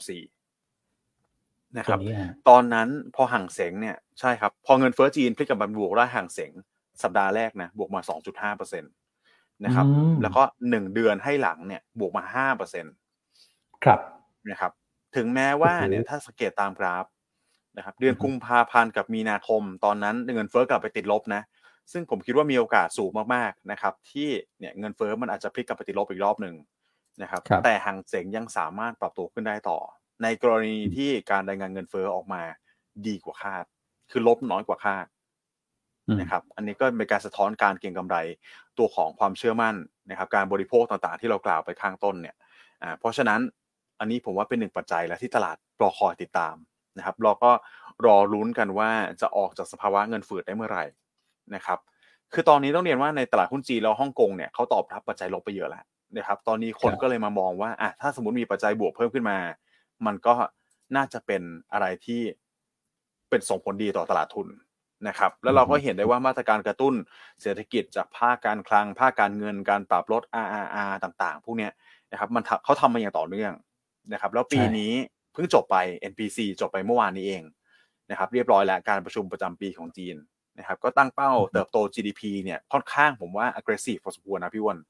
C: 2564นะครับตอนนั้นพอหั่งเส็งเนี่ยใช่ครับพอเงินเฟ้อจีนพลิกกลับมาเป็นบวกได้หั่งเส็งสัปดาห์แรกนะบวกมา 2.5% นะครับแล้วก็1เดือนให้หลังเนี่ยบวกมา 5%
A: ครับ
C: นะครับถึงแม้ว่าเนี่ยถ้าสังเกตตามกราฟนะครับเดือนกุมภาพันธ์กับมีนาคมตอนนั้นเงินเฟ้อกลับไปติดลบนะซึ่งผมคิดว่ามีโอกาสสูงมากๆนะครับที่เนี่ยเงินเฟ้อมันอาจจะพลิกกลับไปติดลบอีกรอบหนึ่งนะครับแต่หางเส็งยังสามารถปรับตัวขึ้นได้ต่อในกรณีที่การรายงานเงินเฟ้อออกมาดีกว่าคาดคือลบน้อยกว่าคาดนะครับอันนี้ก็เป็นการสะท้อนการเก็งกำไรตัวของความเชื่อมั่นนะครับการบริโภคต่างๆที่เรากล่าวไปข้างต้นเนี่ยเพราะฉะนั้นอันนี้ผมว่าเป็นหนึ่งปัจจัยและที่ตลาดรอคอยติดตามนะครับเราก็รอลุ้นกันว่าจะออกจากสภาวะเงินเฟ้อได้เมื่อไหร่นะครับคือตอนนี้ต้องเรียนว่าในตลาดหุ้นจีนแล้วฮ่องกงเนี่ยเขาตอบรับปัจจัยลบไปเยอะแล้วนะครับตอนนี้คนก็เลยมามองว่าถ้าสมมติมีปัจจัยบวกเพิ่มขึ้นมามันก็น่าจะเป็นอะไรที่เป็นส่งผลดีต่อตลาดทุนนะครับแล้วเราก็เห็นได้ว่ามาตรการกระตุ้นเศรษฐกิจจากภาคการคลังภาคการเงินการปรับลด RRR ต่างๆพวกเนี้ยนะครับเขาทำมาอย่างต่อเนื่องนะครับแล้วปีนี้เพิ่งจบไป NPC จบไปเมื่อวานนี้เองนะครับเรียบร้อยแล้วการประชุมประจำปีของจีนนะครับก็ตั้งเป้าเติบโต GDP เนี่ยค่อนข้างผมว่า aggressive พอสมควรนะพี่อ้วน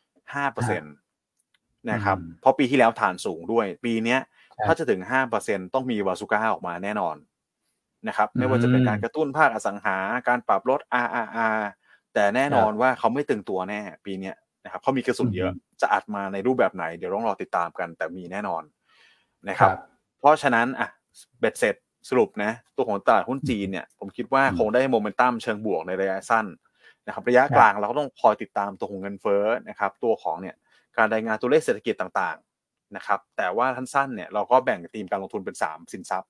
C: 5% นะครับเพราะปีที่แล้วฐานสูงด้วยปีนี้ถ้าจะถึง 5% ต้องมีวาซูก้าออกมาแน่นอนนะครับไม่ว่าจะเป็นการกระตุ้นภาคอสังหาการปรับลด RRR แต่แน่นอนว่าเขาไม่ตึงตัวแน่ปีนี้นะครับเขามีกระสุนเยอะจะอัดมาในรูปแบบไหนเดี๋ยวต้องรอติดตามกันแต่มีแน่นอนนะครับเพราะฉะนั้นเบ็ดเสร็จสรุปนะตัวของตลาดหุ้นจีนเนี่ยผมคิดว่าคงได้โมเมนตัมเชิงบวกในระยะสั้นนะครับระยะกลางเราก็ต้องคอยติดตามตัวของเงินเฟ้อนะครับตัวของเนี่ยการรายงานตัวเลขเศรษฐกิจต่างๆนะครับแต่ว่าสั้นๆเนี่ยเราก็แบ่งธีมการลงทุนเป็น3สินทรัพย์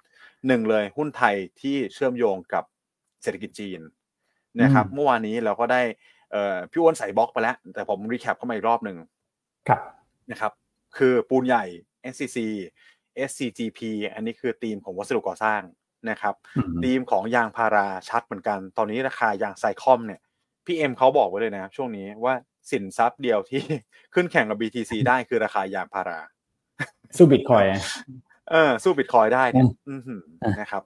C: 1เลยหุ้นไทยที่เชื่อมโยงกับเศรษฐกิจจีนนะครับเมื่อวานนี้เราก็ได้พี่อ้วนใส่บล็อกไปแล้วแต่ผมรีแคปเข้ามาอีกรอบนึงนะครับคือปูนใหญ่ SCC SCGP อันนี้คือธีมของวัสดุก่อสร้างนะครับธีมของยางพาราชัดเหมือนกันตอนนี้ราคายางไซคอมเนี่ยพี่เอ็มเขาบอกไว้เลยนะช่วงนี้ว่าสินทรัพย์เดียวที่ขึ้นแข่งกับ BTC ได้คือราคายางพารา
A: สู้บิตคอยน์
C: สู้บิตคอยน์ได้เนี่ยนะครับ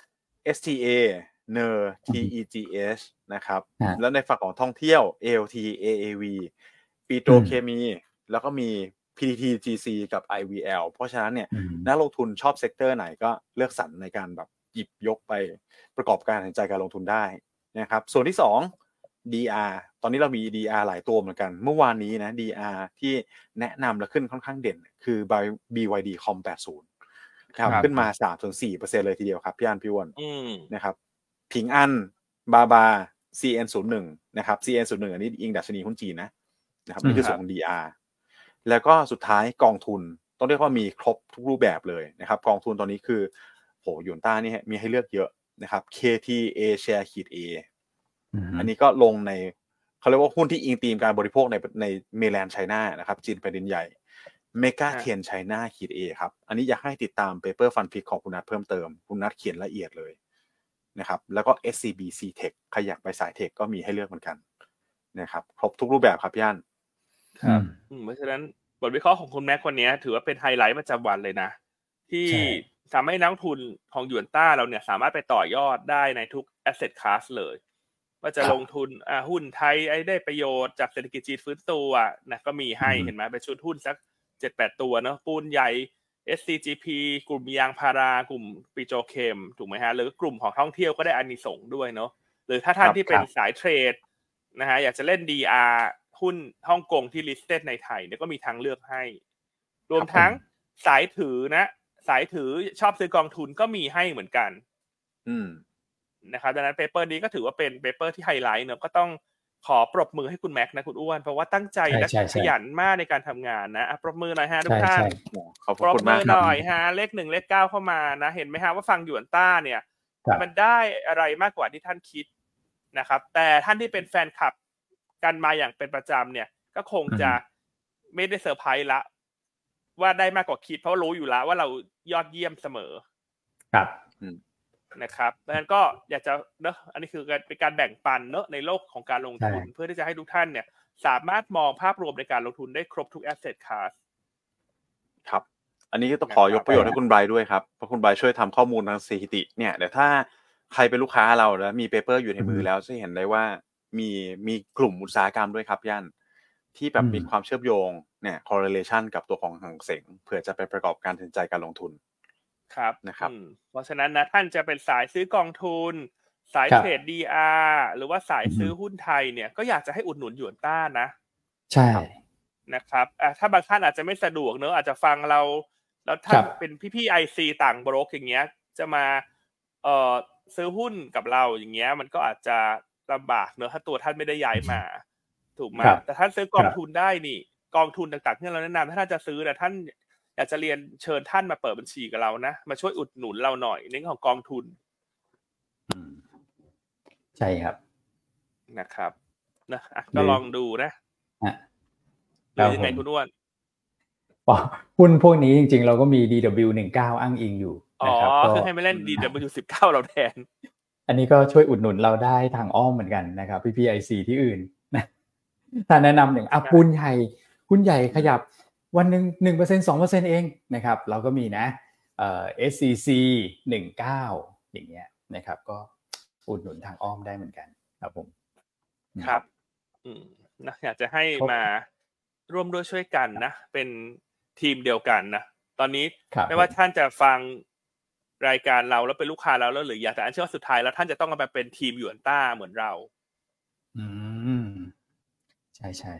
C: STA NER TEGH นะครับแล้วในฝั่งของท่องเที่ยว ALT AAV ปิโตรเคมีแล้วก็มีPTTGC กับ IVL เพราะฉะนั้นเนี่ยนักลงทุนชอบเซกเตอร์ไหนก็เลือกสรรในการแบบหยิบยกไปประกอบการตัดสินใจการลงทุนได้นะครับส่วนที่2 DR ตอนนี้เรามี DR หลายตัวเหมือนกันเมื่อวานนี้นะ DR ที่แนะนำและขึ้นค่อนข้างเด่นคือ BYD Com 80ครับขึ้นมา 3-4% เลยทีเดียวครับพี่อันพี่อ้วนนะครับผิงอันบาบา CN01 นะครับ CN01 อันนี้อิงดัชนีหุ้นจีนนะครับนี่คือส่วนของ DRแล้วก็สุดท้ายกองทุนต้องเรียกว่ามีครบทุกรูปแบบเลยนะครับกองทุนตอนนี้คือหยวนต้านี่มีให้เลือกเยอะนะครับ KTA Share A อันนี้ก็ลงในเขาเรียกว่าหุ้นที่อิงธีมการบริโภคในเมแลนด์ไชน่านะครับจีนแผ่นดินใหญ่เมกาเทียนไชน่าA ครับอันนี้อยากให้ติดตามเปเปอร์ฟันพิกของคุณนัทเพิ่มเติมคุณนัทเขียนละเอียดเลยนะครับแล้วก็ SCBC Tech ใครอยากไปสายเทคก็มีให้เลือกเหมือนกันนะครับครบทุกรูปแบบครับพี่อั้น
B: ครับเพราะฉะนั้นบทวิเคราะห์ของคุณแม็กคนนี้ถือว่าเป็นไฮไลท์ประจำวันเลยนะที่ทำให้นักทุนของหยวนต้าเราเนี่ยสามารถไปต่อยอดได้ในทุก asset class เลยว่าจะลงทุนหุ้นไทยได้ประโยชน์จากเศรษฐกิจจีนฟื้นตัวนะก็มีให้เห็นไหมเป็นชุดหุ้นสัก 7-8 ตัวเนาะปูนใหญ่ SCGP กลุ่มยางพารากลุ่มปิโตรเคมถูกไหมฮะหรือกลุ่มของท่องเที่ยวก็ได้อานิสงส์ด้วยเนาะหรือถ้าท่านที่เป็นสายเทรดนะฮะอยากจะเล่น DRหุ้นฮ่องกงที่ listed ในไทยเนี่ยก็มีทางเลือกให้รวมทั้งสายถือชอบซื้อกองทุนก็มีให้เหมือนกันนะครับดังนั้นเปเปอร์นี้ก็ถือว่าเป็นเปเปอร์ที่ไฮไลท์เนอะก็ต้องขอปรบมือให้คุณแม็กนะคุณอ้วนเพราะว่าตั้งใจและขยันมากในการทำงานนะปรบมือหน่อยฮะทุกท่านปรบมือหน่อยฮะเลข1เลข9เข้ามานะเห็นไหมฮะว่าฟังหยวนต้าเนี่ยมันได้อะไรมากกว่าที่ท่านคิดนะครับแต่ท่านที่เป็นแฟนคลับกันมาอย่างเป็นประจำเนี่ยก็คงจะไม่ได้เซอร์ไพรส์ละว่าได้มากกว่าคิดเพราะรู้อยู่แล้วว่าเรายอดเยี่ยมเสมอ
A: ครับ
B: นะครับดังนั้นก็อยากจะเนอะอันนี้คือเป็นการแบ่งปันเนอะในโลกของการลงทุนเพื่อที่จะให้ทุกท่านเนี่ยสามารถมองภาพรวมในการลงทุนได้ครบทุก asset class
C: ครับอันนี้ก็ต้องขอยกประโยชน์ให้คุณไบรท์ด้วยครับเพราะคุณไบรท์ช่วยทำข้อมูลทางสถิติเนี่ยเดี๋ยวถ้าใครเป็นลูกค้าเราแล้วมีเปเปอร์อยู่ในมือแล้วจะเห็นได้ว่ามีกลุ่มอุตสาหกรรมด้วยครับย่านที่แบบมีความเชื่อมโยงเนี่ย correlation กับตัวของหางเส็งเผื่อจะไปประกอบการตัดสินใจการลงทุน
B: ครับ
C: นะครับ
B: เพราะฉะนั้นนะท่านจะเป็นสายซื้อกองทุนสายเทรด DR หรือว่าสายซื้อหุ้นไทยเนี่ยก็อยากจะให้อุดหนุนหยวนต้านะ
A: ใช่
B: นะครับถ้าบางท่านอาจจะไม่สะดวกเนอะอาจจะฟังเราแล้วท่านเป็นพี่ๆ IC ต่างโบรกอย่างเงี้ยจะมาซื้อหุ้นกับเราอย่างเงี้ยมันก็อาจจะลำบากเนอะถ้าตัวท่านไม่ได้ย้ายมาถูกไหมแต่ท่านซื้อกองทุนได้นี่กองทุนต่างๆที่เราแนะนำถ้าท่านจะซื้อแต่ท่านอยากจะเรียนเชิญท่านมาเปิดบัญชีกับเรานะมาช่วยอุดหนุนเราหน่อยในเรื่องของกองทุน
A: ใช่ครับ
B: นะครับนะก็ลองดูนะหรือยังไงคุณอ้วน
A: หุ้นพวกนี้จริงๆเราก็มี DW19 อ้างอิงอยู่นะครับ
B: ก็คือให้ไม่เล่น DW19 เราแทน
A: อันนี้ก็ช่วยอุดหนุนเราได้ทางอ้อมเหมือนกันนะครับพี่ๆ IC ที่อื่นนะถ้าแนะนำอย่างหุ้นใหญ่ขยับวันนึง 1% 2% เองนะครับเราก็มีนะSCC 19อย่างเงี้ยนะครับก็อุดหนุนทางอ้อมได้เหมือนกันครับผม
B: ครับนะอยากจะให้มาร่วมด้วยช่วยกันนะเป็นทีมเดียวกันนะตอนนี้ไม่ว่าท่านจะฟังรายการเราแล้วเป็นลูกค้าเราแล้วหรืออยากแต่อันเชื่อว่าสุดท้ายแล้วท่านจะต้องมาเป็นทีมหยวนต้าเหมือนเรา
A: ใช่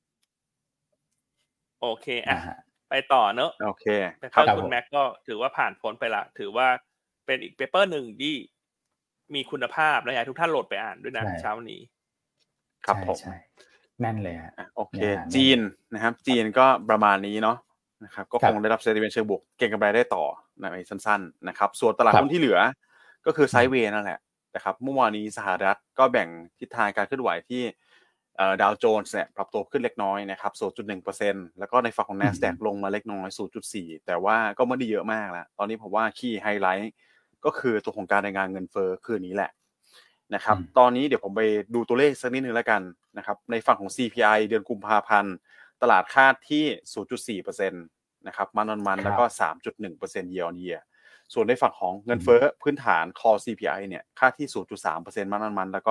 B: โอเคไปต่อเนอะ
C: โอเค
B: ครับคุณแม็กก็ถือว่าผ่านพ้นไปละถือว่าเป็นอีกเปเปอร์หนึ่งที่มีคุณภาพและอยากให้ทุกท่านโหลดไปอ่านด้วยนะเช้านี้
C: ครับผม
A: แน่นเลย
C: โอเคจีนนะครับจีนก็ประมาณนี้เนาะนะครับก็คงได้รับเซนติเมนต์เชิงบวกเก็งกำไรได้ต่อในสั้นๆนะครับส่วนตลาดหุ้นที่เหลือก็คือไซด์เวย์นั่นแหละนะครับเมื่อวานนี้สหรัฐก็แบ่งทิศทางการเคลื่อนไหวที่ดาวโจนส์เนี่ยปรับตัวขึ้นเล็กน้อยนะครับ 0.1% แล้วก็ในฝั่งของ NASDAQ ลงมาเล็กน้อย 0.4% แต่ว่าก็ไม่ได้เยอะมากแล้วตอนนี้ผมว่าคีย์ไฮไลท์ก็คือตัวของการรายงานเงินเฟ้อคืนนี้แหละนะครับตอนนี้เดี๋ยวผมไปดูตัวเลขสักนิดนึงแล้วกันนะครับในฝั่งของ CPI เดือนกุมภาพันธ์ตลาดคาดที่ 0.4% นะครับมันแล้วก็ 3.1% year on year ส่วนในฝั่งของเงินเฟ้อพื้นฐาน core CPI เนี่ยคาดที่ 0.3% มันแล้วก็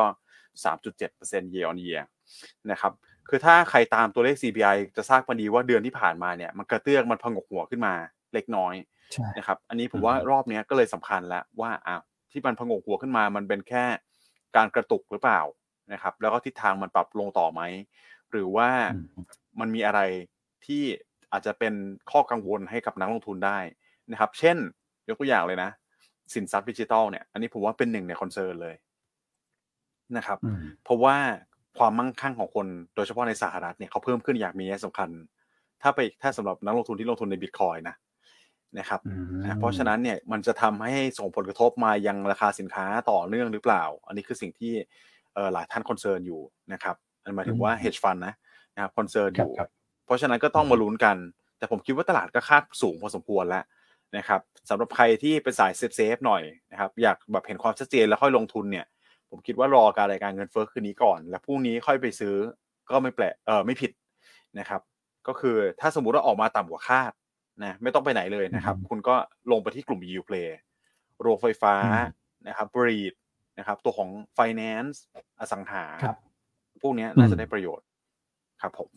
C: 3.7% year on year นะครับคือถ้าใครตามตัวเลข CPI จะทราบพอดีว่าเดือนที่ผ่านมาเนี่ยมันกระเตื้องมันผงกหัวขึ้นมาเล็กน้อยนะครับอันนี้ผมว่ารอบนี้ก็เลยสำคัญแล้วว่าที่มันผงกหัวขึ้นมามันเป็นแค่การกระตุกหรือเปล่านะครับแล้วก็ทิศทางมันปรับลงต่อไหมหรือว่ามันมีอะไรที่อาจจะเป็นข้อกังวลให้กับนักลงทุนได้นะครับเช่นยกตัวอย่างเลยนะสินทรัพย์ดิจิทัลเนี่ยอันนี้ผมว่าเป็นหนึ่งในคอนเซิร์นเลยนะครับเพราะว่าความมั่งคั่งของคนโดยเฉพาะในสหรัฐเนี่ยเขาเพิ่มขึ้นอย่างมีนัยสำคัญถ้าสำหรับนักลงทุนที่ลงทุนใน Bitcoin นะครับเพราะฉะนั้นเนี่ยมันจะทำให้ส่งผลกระทบมายังราคาสินค้าต่อเนื่องหรือเปล่าอันนี้คือสิ่งที่หลายท่านคอนเซิร์นอยู่นะครับอันหมายถึงว่า hedge fund นะครับคอนเซิร์นอยู่เพราะฉะนั้นก็ต้องมาลุ้นกันแต่ผมคิดว่าตลาดก็คาดสูงพอสมควรแล้วนะครับสำหรับใครที่เป็นสายเซฟหน่อยนะครับอยากแบบเห็นความชัดเจนแล้วค่อยลงทุนเนี่ยผมคิดว่ารอการรายการเงินเฟ้อคืนนี้ก่อนแล้วพรุ่งนี้ค่อยไปซื้อก็ไม่แปลกไม่ผิดนะครับก็คือถ้าสมมุติว่าออกมาต่ำกว่าคาดนะไม่ต้องไปไหนเลยนะครับคุณก็ลงไปที่กลุ่ม yield play โรงไฟฟ้านะครับบรีดนะครับตัวของ finance อสังหาพวกนี้น่าจะได้ประโยชน์ครับผม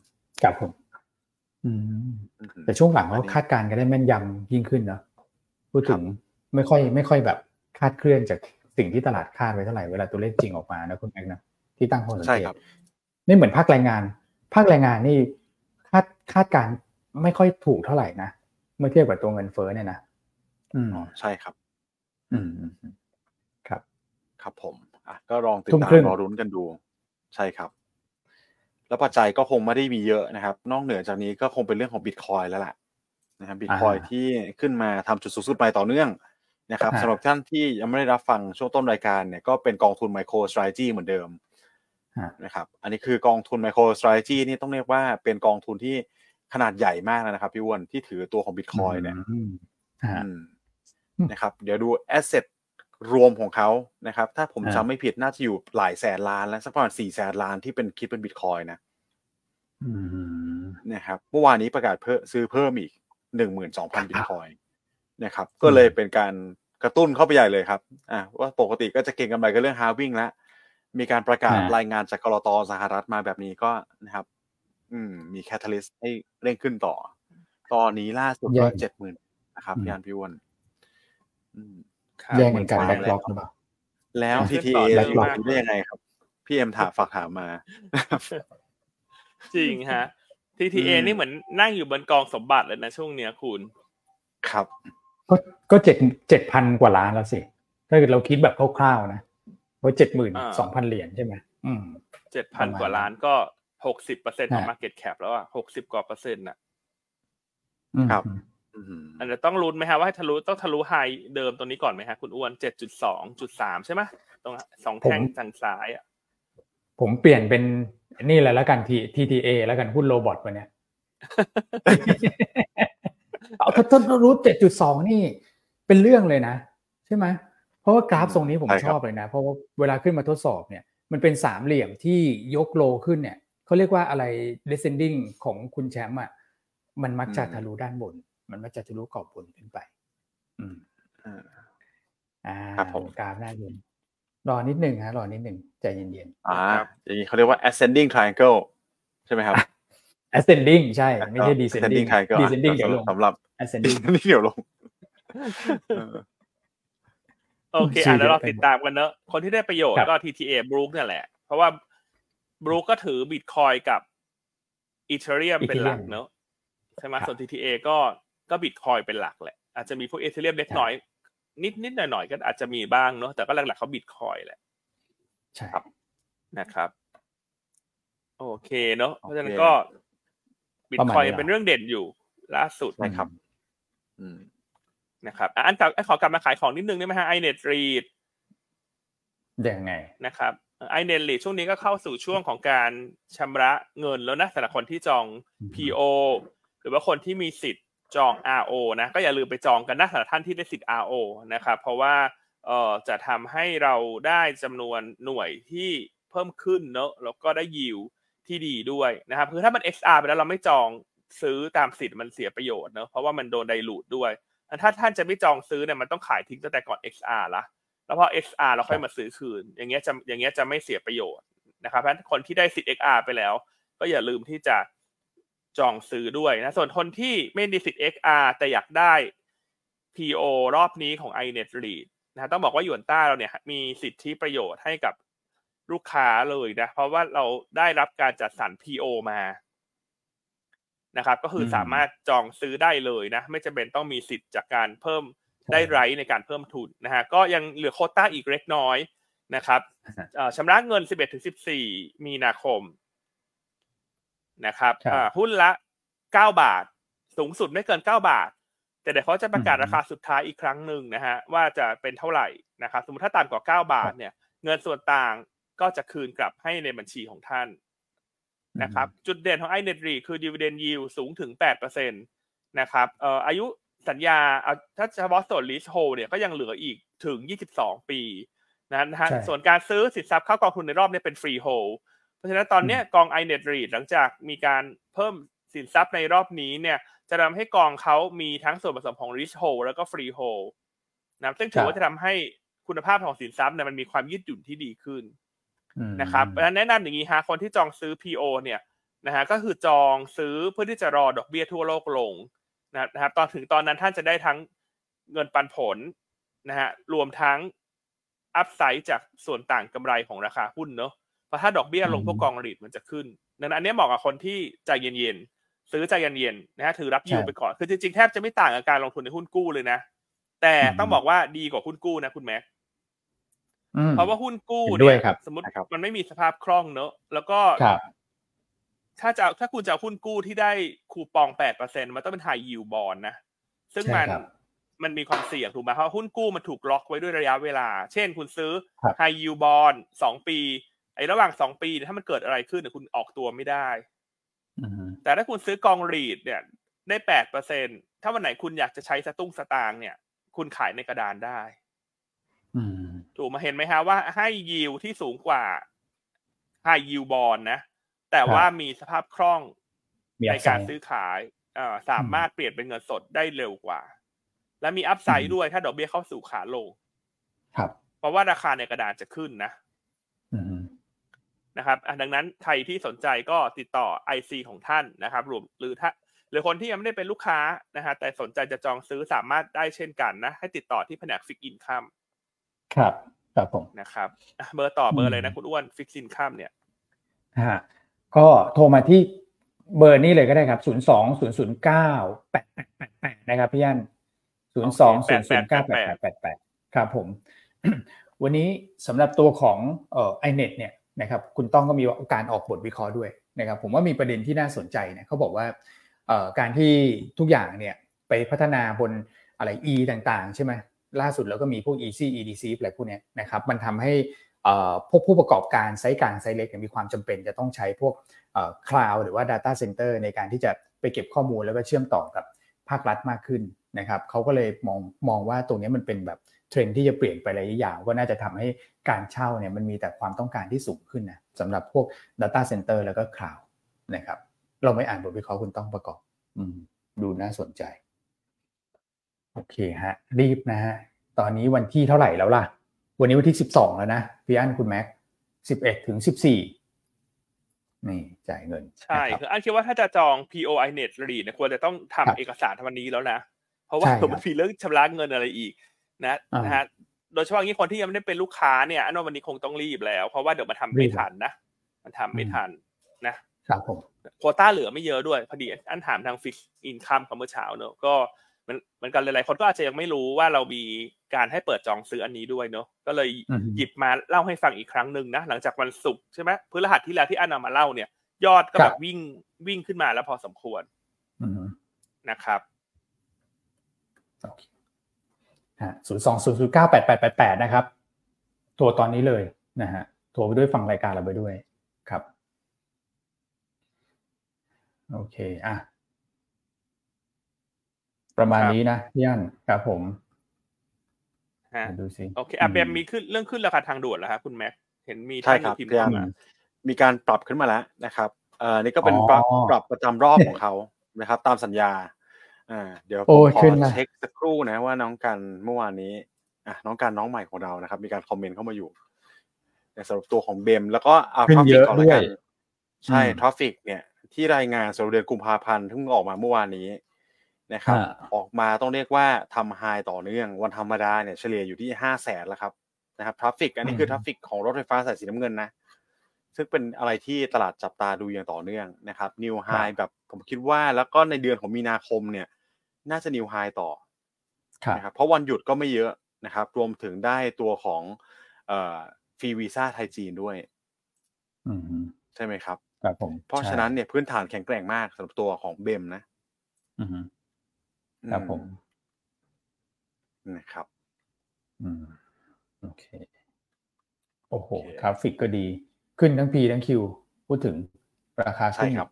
A: แต่ช่วงหลังเขาคาดการณ์กันได้แม่นยำยิ่งขึ้นนะพูดถึงไม่ค่อยแบบคาดเคลื่อนจากสิ่งที่ตลาดคาดไว้เท่าไหร่เวลาตัวเลขจริงออกมานะคุณแม็กนะที่ตั้งข้อสังเกตไม่เหมือนภาคแรงงานนี่คาดการณ์ไม่ค่อยถูกเท่าไหร่นะเมื่อเทียบกับตัวเงินเฟ้อเนี่ยนะ
C: ใช่ครับครับผมก็ลองติดตามรอรุ้นกันดูใช่ครับแล้วปัจจัยก็คงไม่ได้มีเยอะนะครับนอกเหนือจากนี้ก็คงเป็นเรื่องของ Bitcoin แล้วล่ะนะครับ Bitcoin ที่ขึ้นมาทำจุดสูงสุดใหม่ต่อเนื่องนะครับสำหรับท่านที่ยังไม่ได้รับฟังช่วงต้นรายการเนี่ยก็เป็นกองทุน Micro Strategy เหมือนเดิมนะครับอันนี้คือกองทุน Micro Strategy นี่ต้องเรียกว่าเป็นกองทุนที่ขนาดใหญ่มากนะครับพี่อ้วนที่ถือตัวของ Bitcoin เนี่ยนะครับเดี๋ยวดู asset รวมของเขานะครับถ้าผมจำไม่ผิดน่าจะอยู่หลายแสนล้านแล้วสักประมาณ400,000 ล้านที่เป็นคิดเป็น Bitcoin นะครับเมื่อวานนี้ประกาศซื้อเพิ่มอีก 12,000 Bitcoin นะครับก็เลยเป็นการกระตุ้นเข้าไปใหญ่เลยครับว่าปกติก็จะเก็งกำไรกับเรื่อง halving แล้วมีการประกาศรายงานจากกลต.สหรัฐมาแบบนี้ก็นะครับมีแคทาลิสต์ให้เร่งขึ้นต่อตอนนี้ล่าสุดก็ 70,000 นะครับพี่อ้วน
A: แย่งกันการแบ็คล็อกหรือเปล่า
C: แล้ว TTA หลอกได้ยังไงครับพี่เอ็มฝากถามมา
B: จริงฮะ TTA นี่เหมือนนั่งอยู่บนกองสมบัติเลยนะช่วงเนี้ยคุณ
C: ครับ
A: ก็7,000 กว่าล้านแล้วสิถ้าเกิดเราคิดแบบคร่าวๆนะว่า72,000 เหรียญใช่ไหม
B: 7,000 กว่าล้านก็ 60% ของ market cap แล้วอ่ะ60 กว่าเปอร์เซ็นต์น่ะ
C: ครับ
B: อันนี้ต้องลุ้นไหมฮะว่าให้ต้องทะลุไฮเดิมตัวนี้ก่อนไหมฮะคุณอ้วน 7.2.3 ใช่ไหมตรง2แท่งทางซ้ายอ่ะ
A: ผมเปลี่ยนเป็นนี่แล้วกัน TTA แล้วกันหุ้นโรบอทวันเนี้ยเอาถ้ารู้ 7.2 นี่เป็นเรื่องเลยนะใช่ไหมเพราะว่ากราฟทรงนี้ผมชอบเลยนะเพราะว่าเวลาขึ้นมาทดสอบเนี่ยมันเป็นสามเหลี่ยมที่ยกโลขึ้นเนี่ยเขาเรียกว่าอะไร descending ของคุณแชมป์อ่ะมันมักจะทะลุด้านบนมันมักจะทะลุกรอบบนขึ้นไป
C: ครับผม
A: กราฟน่าดูรอนิดนึงใจเย็น
C: ๆอย่างนี้เขาเรียกว่า ascending triangle ใช่ไหมครับ
A: ascending ใช่ไม่ใช่ descending
C: descending เดี๋ยวลงสำหรับ
A: ascending
C: เดี๋ยวลง
B: โอเคแล้วเราติดตามกันเนอะคนที่ได้ประโยชน์ก็ TTA Brook นั่นแหละเพราะว่า Brook ก็ถือ Bitcoin กับ Ethereum เป็นหลักเนอะใช่ไหมส่วน TTA ก็ Bitcoin เป็นหลักแหละอาจจะมีพวก Ethereum เล็กน้อยนิดหน่อยๆก็อาจจะมีบ้างเนอะแต่ก็หลักๆเขา Bitcoin แหละ
A: ใช่ครับ
B: นะครับโอเคเนอะเพราะฉะนั้นก็ Bitcoin เป็นเรื่องเด่นอยู่ล่าสุด
C: นะครับ
B: นะครับขอกลับมาขายของนิดนึงได้ไหมฮะ iNet Read
A: ยังไง
B: นะครับ iNet Read ช่วงนี้ก็เข้าสู่ช่วงของการชำระเงินแล้วนะสำหรับคนที่จอง PO หรือว่าคนที่มีสิทธิ์จอง RO นะก็อย่าลืมไปจองกันนะสำหรับท่านที่ได้สิทธิ์ RO นะครับเพราะว่าจะทำให้เราได้จำนวนหน่วยที่เพิ่มขึ้นเนอะแล้วก็ได้ยิวที่ดีด้วยนะครับคือถ้ามัน XR ไปแล้วเราไม่จองซื้อตามสิทธิ์มันเสียประโยชน์เนอะเพราะว่ามันโดนไดลูทด้วยถ้าท่านจะไม่จองซื้อเนี่ยมันต้องขายทิ้งตั้งแต่ก่อน XR ละแล้วพอ XR เราค่อยมาซื้อคืนอย่างเงี้ยจะไม่เสียประโยชน์นะครับเพราะฉะนั้นคนที่ได้สิทธิ์ XR ไปแล้วก็อย่าลืมที่จะจองซื้อด้วยนะส่วนคนที่ไม่ได้สิทธิ์ XR แต่อยากได้ PO รอบนี้ของ iNet Read นะต้องบอกว่าหยวนต้าเราเนี่ยมีสิทธิประโยชน์ให้กับลูกค้าเลยนะเพราะว่าเราได้รับการจัดสรร PO มานะครับก็คือสามารถจองซื้อได้เลยนะไม่จำเป็นต้องมีสิทธิ์จากการเพิ่มได้ไรท์ในการเพิ่มทุนนะฮะก็ยังเหลือโควต้าอีกเล็กน้อยนะครับชำระเงิน 11-14 มีนาคมนะครับหุ้นละ9 บาทสูงสุดไม่เกิน9 บาทแต่เดี๋ยวเขาจะประกาศราคาสุดท้ายอีกครั้งหนึ่งนะฮะว่าจะเป็นเท่าไหร่นะครับสมมติถ้าต่ำกว่า9 บาทเนี่ยเงินส่วนต่างก็จะคืนกลับให้ในบัญชีของท่านนะครับจุดเด่นของ iNet Read คือ Dividend Yield สูงถึง 8% นะครับอายุสัญญาถ้าเฉพาะส่วน Leasehold เนี่ยก็ยังเหลืออีกถึง22 ปีนะฮะส่วนการซื้อสินทรัพย์เข้ากองทุนในรอบนี้เป็น Freehold เพราะฉะนั้นตอนนี้กอง iNet Read หลังจากมีการเพิ่มสินทรัพย์ในรอบนี้เนี่ยจะทำให้กองเขามีทั้งส่วนผสมของ Leasehold แล้วก็ Freehold นะซึ่งถือว่าจะทำให้คุณภาพของสินทรัพย์เนี่ยมันมีความยืดหยุ่นที่ดีขึ้นนะครับเพราะฉะนั้นแนะนำอย่างนี้ฮะคนที่จองซื้อ PO เนี่ยนะฮะก็คือจองซื้อเพื่อที่จะรอดอกเบี้ยทั่วโลกลงนะครับตอนนั้นท่านจะได้ทั้งเงินปันผลนะฮะรวมทั้งอัพไซด์จากส่วนต่างกำไรของราคาหุ้นเนอะเพราะถ้าดอกเบี้ยลงพวกกองรีทมันจะขึ้นดังนั้นอันนี้เหมาะกับคนที่ใจเย็นๆซื้อใจเย็นๆนะฮะถือรับยิวไปก่อนคือจริงๆแทบจะไม่ต่างกับการลงทุนในหุ้นกู้เลยนะแต่ต้องบอกว่าดีกว่าหุ้นกู้นะคุณแม็กเพราะว่าหุ้นกู้เนี่ยสมมติมันไม่มีสภาพคล่องเนอะแล้วก็ถ้าคุณจะหุ้นกู้ที่ได้คูปอง 8% มันต้องเป็น high yield bond นะซึ่งมันมีความเสี่ยงถูกไหมเพราะหุ้นกู้มันถูกล็อกไว้ด้วยระยะเวลาเช่นคุณซื้อ high yield bond 2 ปีระหว่าง2 ปีถ้ามันเกิดอะไรขึ้นคุณออกตัวไม่ได้แต่ถ้าคุณซื้อกองรีทเนี่ยได้ 8% ถ้าวันไหนคุณอยากจะใช้สตุ้งสตางค์เนี่ยคุณขายในกระดานได้ถูกมาเห็นไหมฮะว่าให้ yield ที่สูงกว่า high yield bond นะแต่ว่ามีสภาพคล่องในการซื้อขายสามารถเปลี่ยนเป็นเงินสดได้เร็วกว่าและมีอัพไซด์ด้วยถ้าดอกเบี้ยเข้าสู่ขาลงเพราะว่าราคาในกระดานจะขึ้นนะครับดังนั้นใครที่สนใจก็ติดต่อ IC ของท่านนะครับหรือคนที่ยังไม่ได้เป็นลูกค้านะฮะแต่สนใจจะจองซื้อสามารถได้เช่นกันนะให้ติดต่อที่แผนก Fixed Income
A: ครับครับผม
B: นะครับเบอร์ต่อเบอร์อะไรนะคุณอ้วนฟิกซินข้ามเนี่ย
A: ก็โทรมาที่เบอร์นี้เลยก็ได้ครับ02-009-8888นะครับพี่ยัน02-009-8888ครับผม วันนี้สำหรับตัวของiNet เนี่ยนะครับคุณต้องก็มีการออกบทวิเคราะห์ด้วยนะครับผมว่ามีประเด็นที่น่าสนใจเนี่ยเขาบอกว่าการที่ทุกอย่างเนี่ยไปพัฒนาบนอะไร E ต่างๆใช่ไหมล่าสุดแล้วก็มีพวก EC EDC อะไรพวกนี้นะครับมันทำให้พวกผู้ประกอบการไซส์กลางไซส์เล็กมีความจำเป็นจะต้องใช้พวกคลาวด์หรือว่า Data Center ในการที่จะไปเก็บข้อมูลแล้วก็เชื่อมต่อกับภาครัฐมากขึ้นนะครับเขาก็เลยมองว่าตรงนี้มันเป็นแบบเทรนด์ที่จะเปลี่ยนไประยะยาวก็น่าจะทำให้การเช่าเนี่ยมันมีแต่ความต้องการที่สูงขึ้นนะสำหรับพวก Data Center แล้วก็ Cloud นะครับเราไม่อ่านบทวิเคราะห์คุณต้องประกอบดูน่าสนใจโอเคฮะรีบนะฮะตอนนี้วันที่เท่าไหร่แล้วล่ะวันนี้วันที่12แล้วนะพี่อั้นคุณแม็ก11 ถึง 14นี่จ่ายเงิน
B: ใช่คืออันคิดว่าถ้าจะจอง POiNet REIT เนี่ยควรจะต้องทำเอกสารวันนี้แล้วนะเพราะว่ามันมีเรื่องชำระเงินอะไรอีกนะฮะโดยเฉพาะอย่างนี้คนที่ยังไม่ได้เป็นลูกค้าเนี่ยอันว่าวันนี้คงต้องรีบแล้วเพราะว่าเดี๋ยวมาทำไม่ทันนะมันทำไม่ทันนะครับผมโควต้าเหลือไม่เยอะด้วยพอดีอันถามทาง Fixed Income เมื่อเช้าเนอะก็เหมือนกันหลายๆคนก็อาจจะยังไม่รู้ว่าเรามีการให้เปิดจองซื้ออันนี้ด้วยเนอะก็เลยหยิบมาเล่าให้ฟังอีกครั้งนึงนะหลังจากวันศุกร์ใช่ไหมพฤหัสที่แล้วที่อันเอามาเล่าเนี่ยยอดก็แบบวิ่งขึ้นมาแล้วพอสมควรนะครับ
A: โอเค02-009-8888นะครับโทรตอนนี้เลยนะฮะโทรไปด้วยฟังรายการเราไปด้วยครับโอเคประมาณนี้นะพี่อั้นครับผม
B: ดูสิโอเคแบมมีขึ้นเรื่องขึ้นราคาทางด่วนแล้วครับคุณแม็กเห็นมี
C: ใช่ครับพิมพ์มามีการปรับขึ้นมาแล้วนะครับนี่ก็เป็นปรับประจำรอบของเขานะครับตามสัญญาเดี๋ยวผมขอเช็คสักครู่นะว่าน้องกันเมื่อวานนี้น้องกันน้องใหม่ของเรานะครับมีการคอมเมนต์เข้ามาอยู่ในสำหรับตัวของเบมแล้วก็เอาทราฟฟิกก่อนละกันใช่ทราฟฟิกเนี่ยที่รายงานสำหรับเดือนกุมภาพันธ์ที่ออกมาเมื่อวานนี้นะครับออกมาต้องเรียกว่าทำไฮต่อเนื่องวันธรรมดาเนี่ยเฉลี่ยอยู่ที่ 500,000 แล้วครับนะครับทราฟฟิกอันนี้คือทราฟฟิกของรถไฟฟ้าสายสีน้ำเงินนะซึ่งเป็นอะไรที่ตลาดจับตาดูอย่างต่อเนื่องนะครับนิวไฮแบบผมคิดว่าแล้วก็ในเดือนของมีนาคมเนี่ยน่าจะนิวไฮต่อนะครับเพราะวันหยุดก็ไม่เยอะนะครับรวมถึงได้ตัวของฟรีวีซ่าไทยจีนด้วยใช่ไหมครับ
A: ครับผม
C: เพราะฉะนั้นเนี่ยพื้นฐานแข็งแกร่งมากสำหรับตัวของเบมนะครับผมนะครับ
A: โอเคโอ้โหทราฟฟิกก็ดีขึ้นทั้ง P ทั้ง Q พูดถึงราคาขึ้นครับ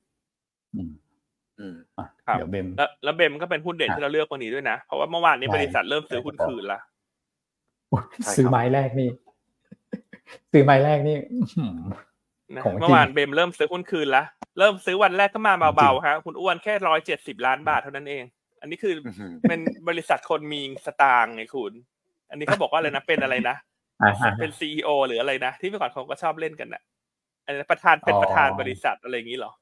B: เดี๋ยวเบมแล้วเบมก็เป็นหุ้นเด่นที่เราเลือกวันนี้ด้วยนะเพราะว่าเมื่อวานนี้บริษัทเริ่มซื้อหุ้นคืนละ
A: ซื้อไม้แรกนี่เ
B: มื่อวานเบมเริ่มซื้อหุ้นคืนละเริ่มซื้อวันแรกก็มาเบาๆครับคุณอ้วนแค่170 ล้านบาทเท่านั้นเองอันนี้คือเป็นบริษัทคนมีสตางค์ไงคุณอันนี้เขาบอกว่าอะไรนะเป็นอะไรนะเป็น CEO หรืออะไรนะที่เมื่อก่อนเขาก็ชอบเล่นกันน่ะอะไรประธานเป็นประธานบริษัทอะไรอย่างนี้เหรอ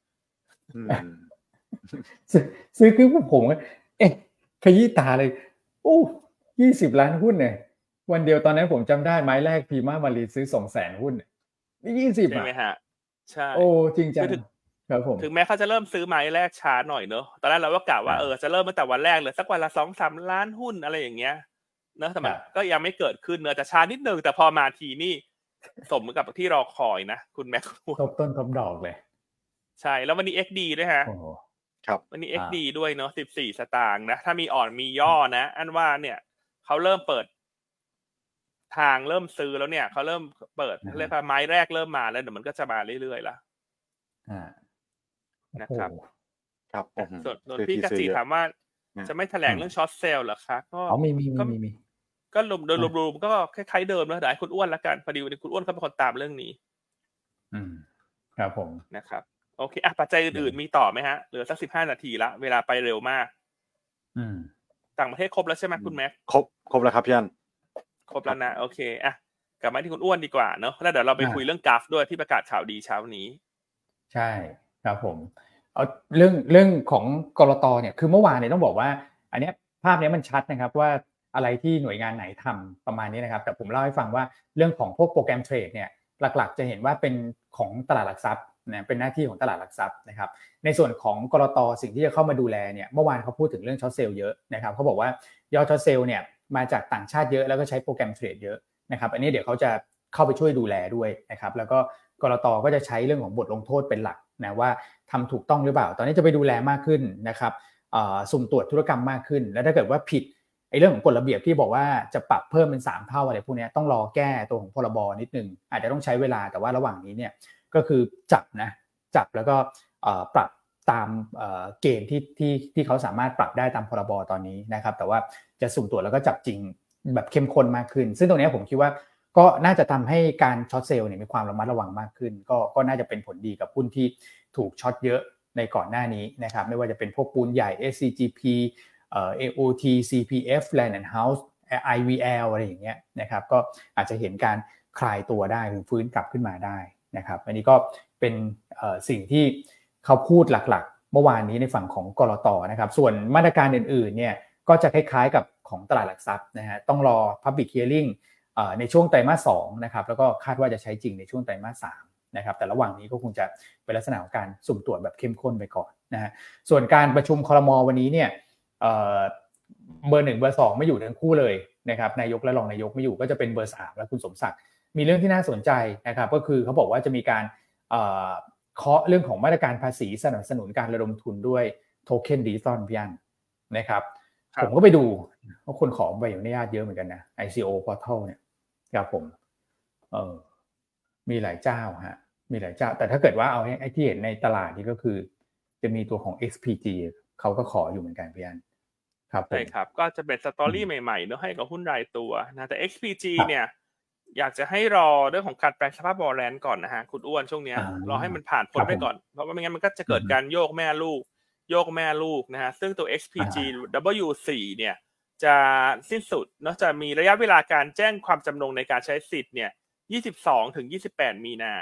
A: ซื้อคือผมขยี้ตาเลยโอ้20 ล้านหุ้นเนี่ยวันเดียวตอนนั้นผมจำได้ไม้แรกพีมามารีซื้อ 200,000 หุ้นนี่20
B: ใช่ไหมฮะใช่
A: โอ้จริงจังครับผม
B: ถึงแม้เขาจะเริ่มซื้อไม้แรกช้าหน่อยเนอะตอนแรกเราก็กะว่าจะเริ่มตั้งแต่วันแรกเลยสักวันละ 2-3 ล้านหุ้นอะไรอย่างเงี้ยเนอะแต่มันก็ยังไม่เกิดขึ้นเนอะแต่ช้านิดนึงแต่พอมาทีนี่สมกับที่รอคอยนะคุณแม็ก
A: ทบต้นทบดอกเลย
B: ใช่แล้ววันนี้ XD ด้วยฮะ
C: ครับ
B: วันนี้ XD ด้วยเนาะ14 สตางค์นะถ้ามีอ่อนมีย่อนะอันว่าเนี่ยเขาเริ่มเปิดทางเริ่มซื้อแล้วเนี่ยเขาเริ่มเปิดเรียกว่าไม้แรกเริ่มมาแล้วเดี๋ยวมันก็จะมาเรื่อยๆละนะครับ
C: ครับ
B: ส่วนพี่กสิถามว่าจะไม่แถลงเรื่องช็อตเซลล์เหรอคะก็
A: มี
B: ก็โดยรวมๆก็คล้ายๆเดิมแล้วแต่คุณอ้วนละกันพอดีวันนี้คุณอ้วนเขาเป็นคนตามเรื่องนี้
A: ครับผม
B: นะครับโอเคปัจจัยอื่นๆมีต่อไหมฮะเหลือสัก15 นาทีละเวลาไปเร็วมากต่างประเทศครบแล้วใช่ไหมคุณแม็ก
C: ครบแล้วครับพี่อัน
B: ครบแล้วนะโอเคกลับมาที่คุณอ้วนดีกว่าเนอะแล้วเดี๋ยวเราไปคุยเรื่องกราฟด้วยที่ประกาศข่าวดีเช้านี้
A: ใช่ครับผมเอาเรื่องของกลต.เนี่ยคือเมื่อวานเนี่ยต้องบอกว่าอันนี้ภาพนี้มันชัดนะครับว่าอะไรที่หน่วยงานไหนทำประมาณนี้นะครับแต่ผมเล่าให้ฟังว่าเรื่องของพวกโปรแกรมเทรดเนี่ยหลักๆจะเห็นว่าเป็นของตลาดหลักทรัพย์นะเป็นหน้าที่ของตลาดหลักทรัพย์นะครับในส่วนของกลต.สิ่งที่จะเข้ามาดูแลเนี่ยเมื่อวานเขาพูดถึงเรื่องช็อตเซลล์เยอะนะครับเขาบอกว่ายอดช็อตเซลล์เนี่ยมาจากต่างชาติเยอะแล้วก็ใช้โปรแกรมเทรดเยอะนะครับอันนี้เดี๋ยวเขาจะเข้าไปช่วยดูแลด้วยนะครับแล้วก็กลต.ก็จะใช้เรื่องของบทลงโทษเป็นหลักนะว่าทำถูกต้องหรือเปล่าตอนนี้จะไปดูแลมากขึ้นนะครับสุ่มตรวจธุรกรรมมากขึ้นแล้วถ้าเกิดว่าผิดเรื่องของกฎระเบียบที่บอกว่าจะปรับเพิ่มเป็น3เท่าอะไรพวกนี้ต้องรอแก้ตัวของพรบนิดนึงอาจจะต้องใช้เวลาแต่ว่าระหว่างนี้เนี่ยก็คือจับแล้วก็ปรับตามเกณฑ์ที่เขาสามารถปรับได้ตามพรบตอนนี้นะครับแต่ว่าจะสุ่มตรวจแล้วก็จับจริงแบบเข้มข้นมากขึ้นซึ่งตรงนี้ผมคิดว่าก็น่าจะทำให้การช็อตเซลล์เนี่ยมีความระมัดระวังมากขึ้นก็น่าจะเป็นผลดีกับหุ้นที่ถูกช็อตเยอะในก่อนหน้านี้นะครับไม่ว่าจะเป็นพวกปูนใหญ่ SCGP AOT CPF Land and House IVL อะไรอย่างเงี้ยนะครับก็อาจจะเห็นการคลายตัวได้หรือฟื้นกลับขึ้นมาได้นะครับอันนี้ก็เป็นสิ่งที่เขาพูดหลักๆเมื่อวานนี้ในฝั่งของกลต.นะครับส่วนมาตรการอื่นๆเนี่ยก็จะคล้ายๆกับของตลาดหลักทรัพย์นะฮะต้องรอ Public Hearing ในช่วงไตรมาส2นะครับแล้วก็คาดว่าจะใช้จริงในช่วงไตรมาส3นะครับแต่ระหว่างนี้ก็คงจะเป็นลักษณะของการสุ่มตรวจแบบเข้มข้นไปก่อนนะฮะส่วนการประชุมครม.วันนี้เนี่ยเบอร์1เบอร์2ไม่อยู่ทั้งคู่เลยนะครับนายกและรองนายกไม่อยู่ก็จะเป็นเบอร์3และคุณสมศักดิ์มีเรื่องที่น่าสนใจนะครับก็คือเขาบอกว่าจะมีการเคาะเรื่องของมาตรการภาษีสนับสนุนการระดมทุนด้วยโทเค็นดิจิตอลพี่อันนะครับผมก็ไปดูว่าคนขอใบอนุญาตเยอะเหมือนกันนะ ICO Portal เนี่ยครับผมมีหลายเจ้าฮะมีหลายเจ้าแต่ถ้าเกิดว่าเอาไอ้ที่เห็นในตลาดนี่ก็คือจะมีตัวของ XPG เขาก็ขออยู่เหมือนกันพี่อันครับใช่
B: ครับก็จะเป็นสตอรี่ใหม่ๆเนาะให้กับหุ้นรายตัวนะแต่ XPG เนี่ยอยากจะให้รอเรื่องของการแปลงสภาพบอลแลนด์ก่อนนะฮะคุณอ้วนช่วงนี้รอให้มันผ่านพ้นไปก่อนเพราะว่าไม่งั้นมันก็จะเกิดการโยกแม่ลูกนะฮะซึ่งตัว XPG W4 เนี่ยจะสิ้นสุดเนาะจะมีระยะเวลาการแจ้งความจำนงในการใช้สิทธิ์เนี่ย22 ถึง 28 มีนา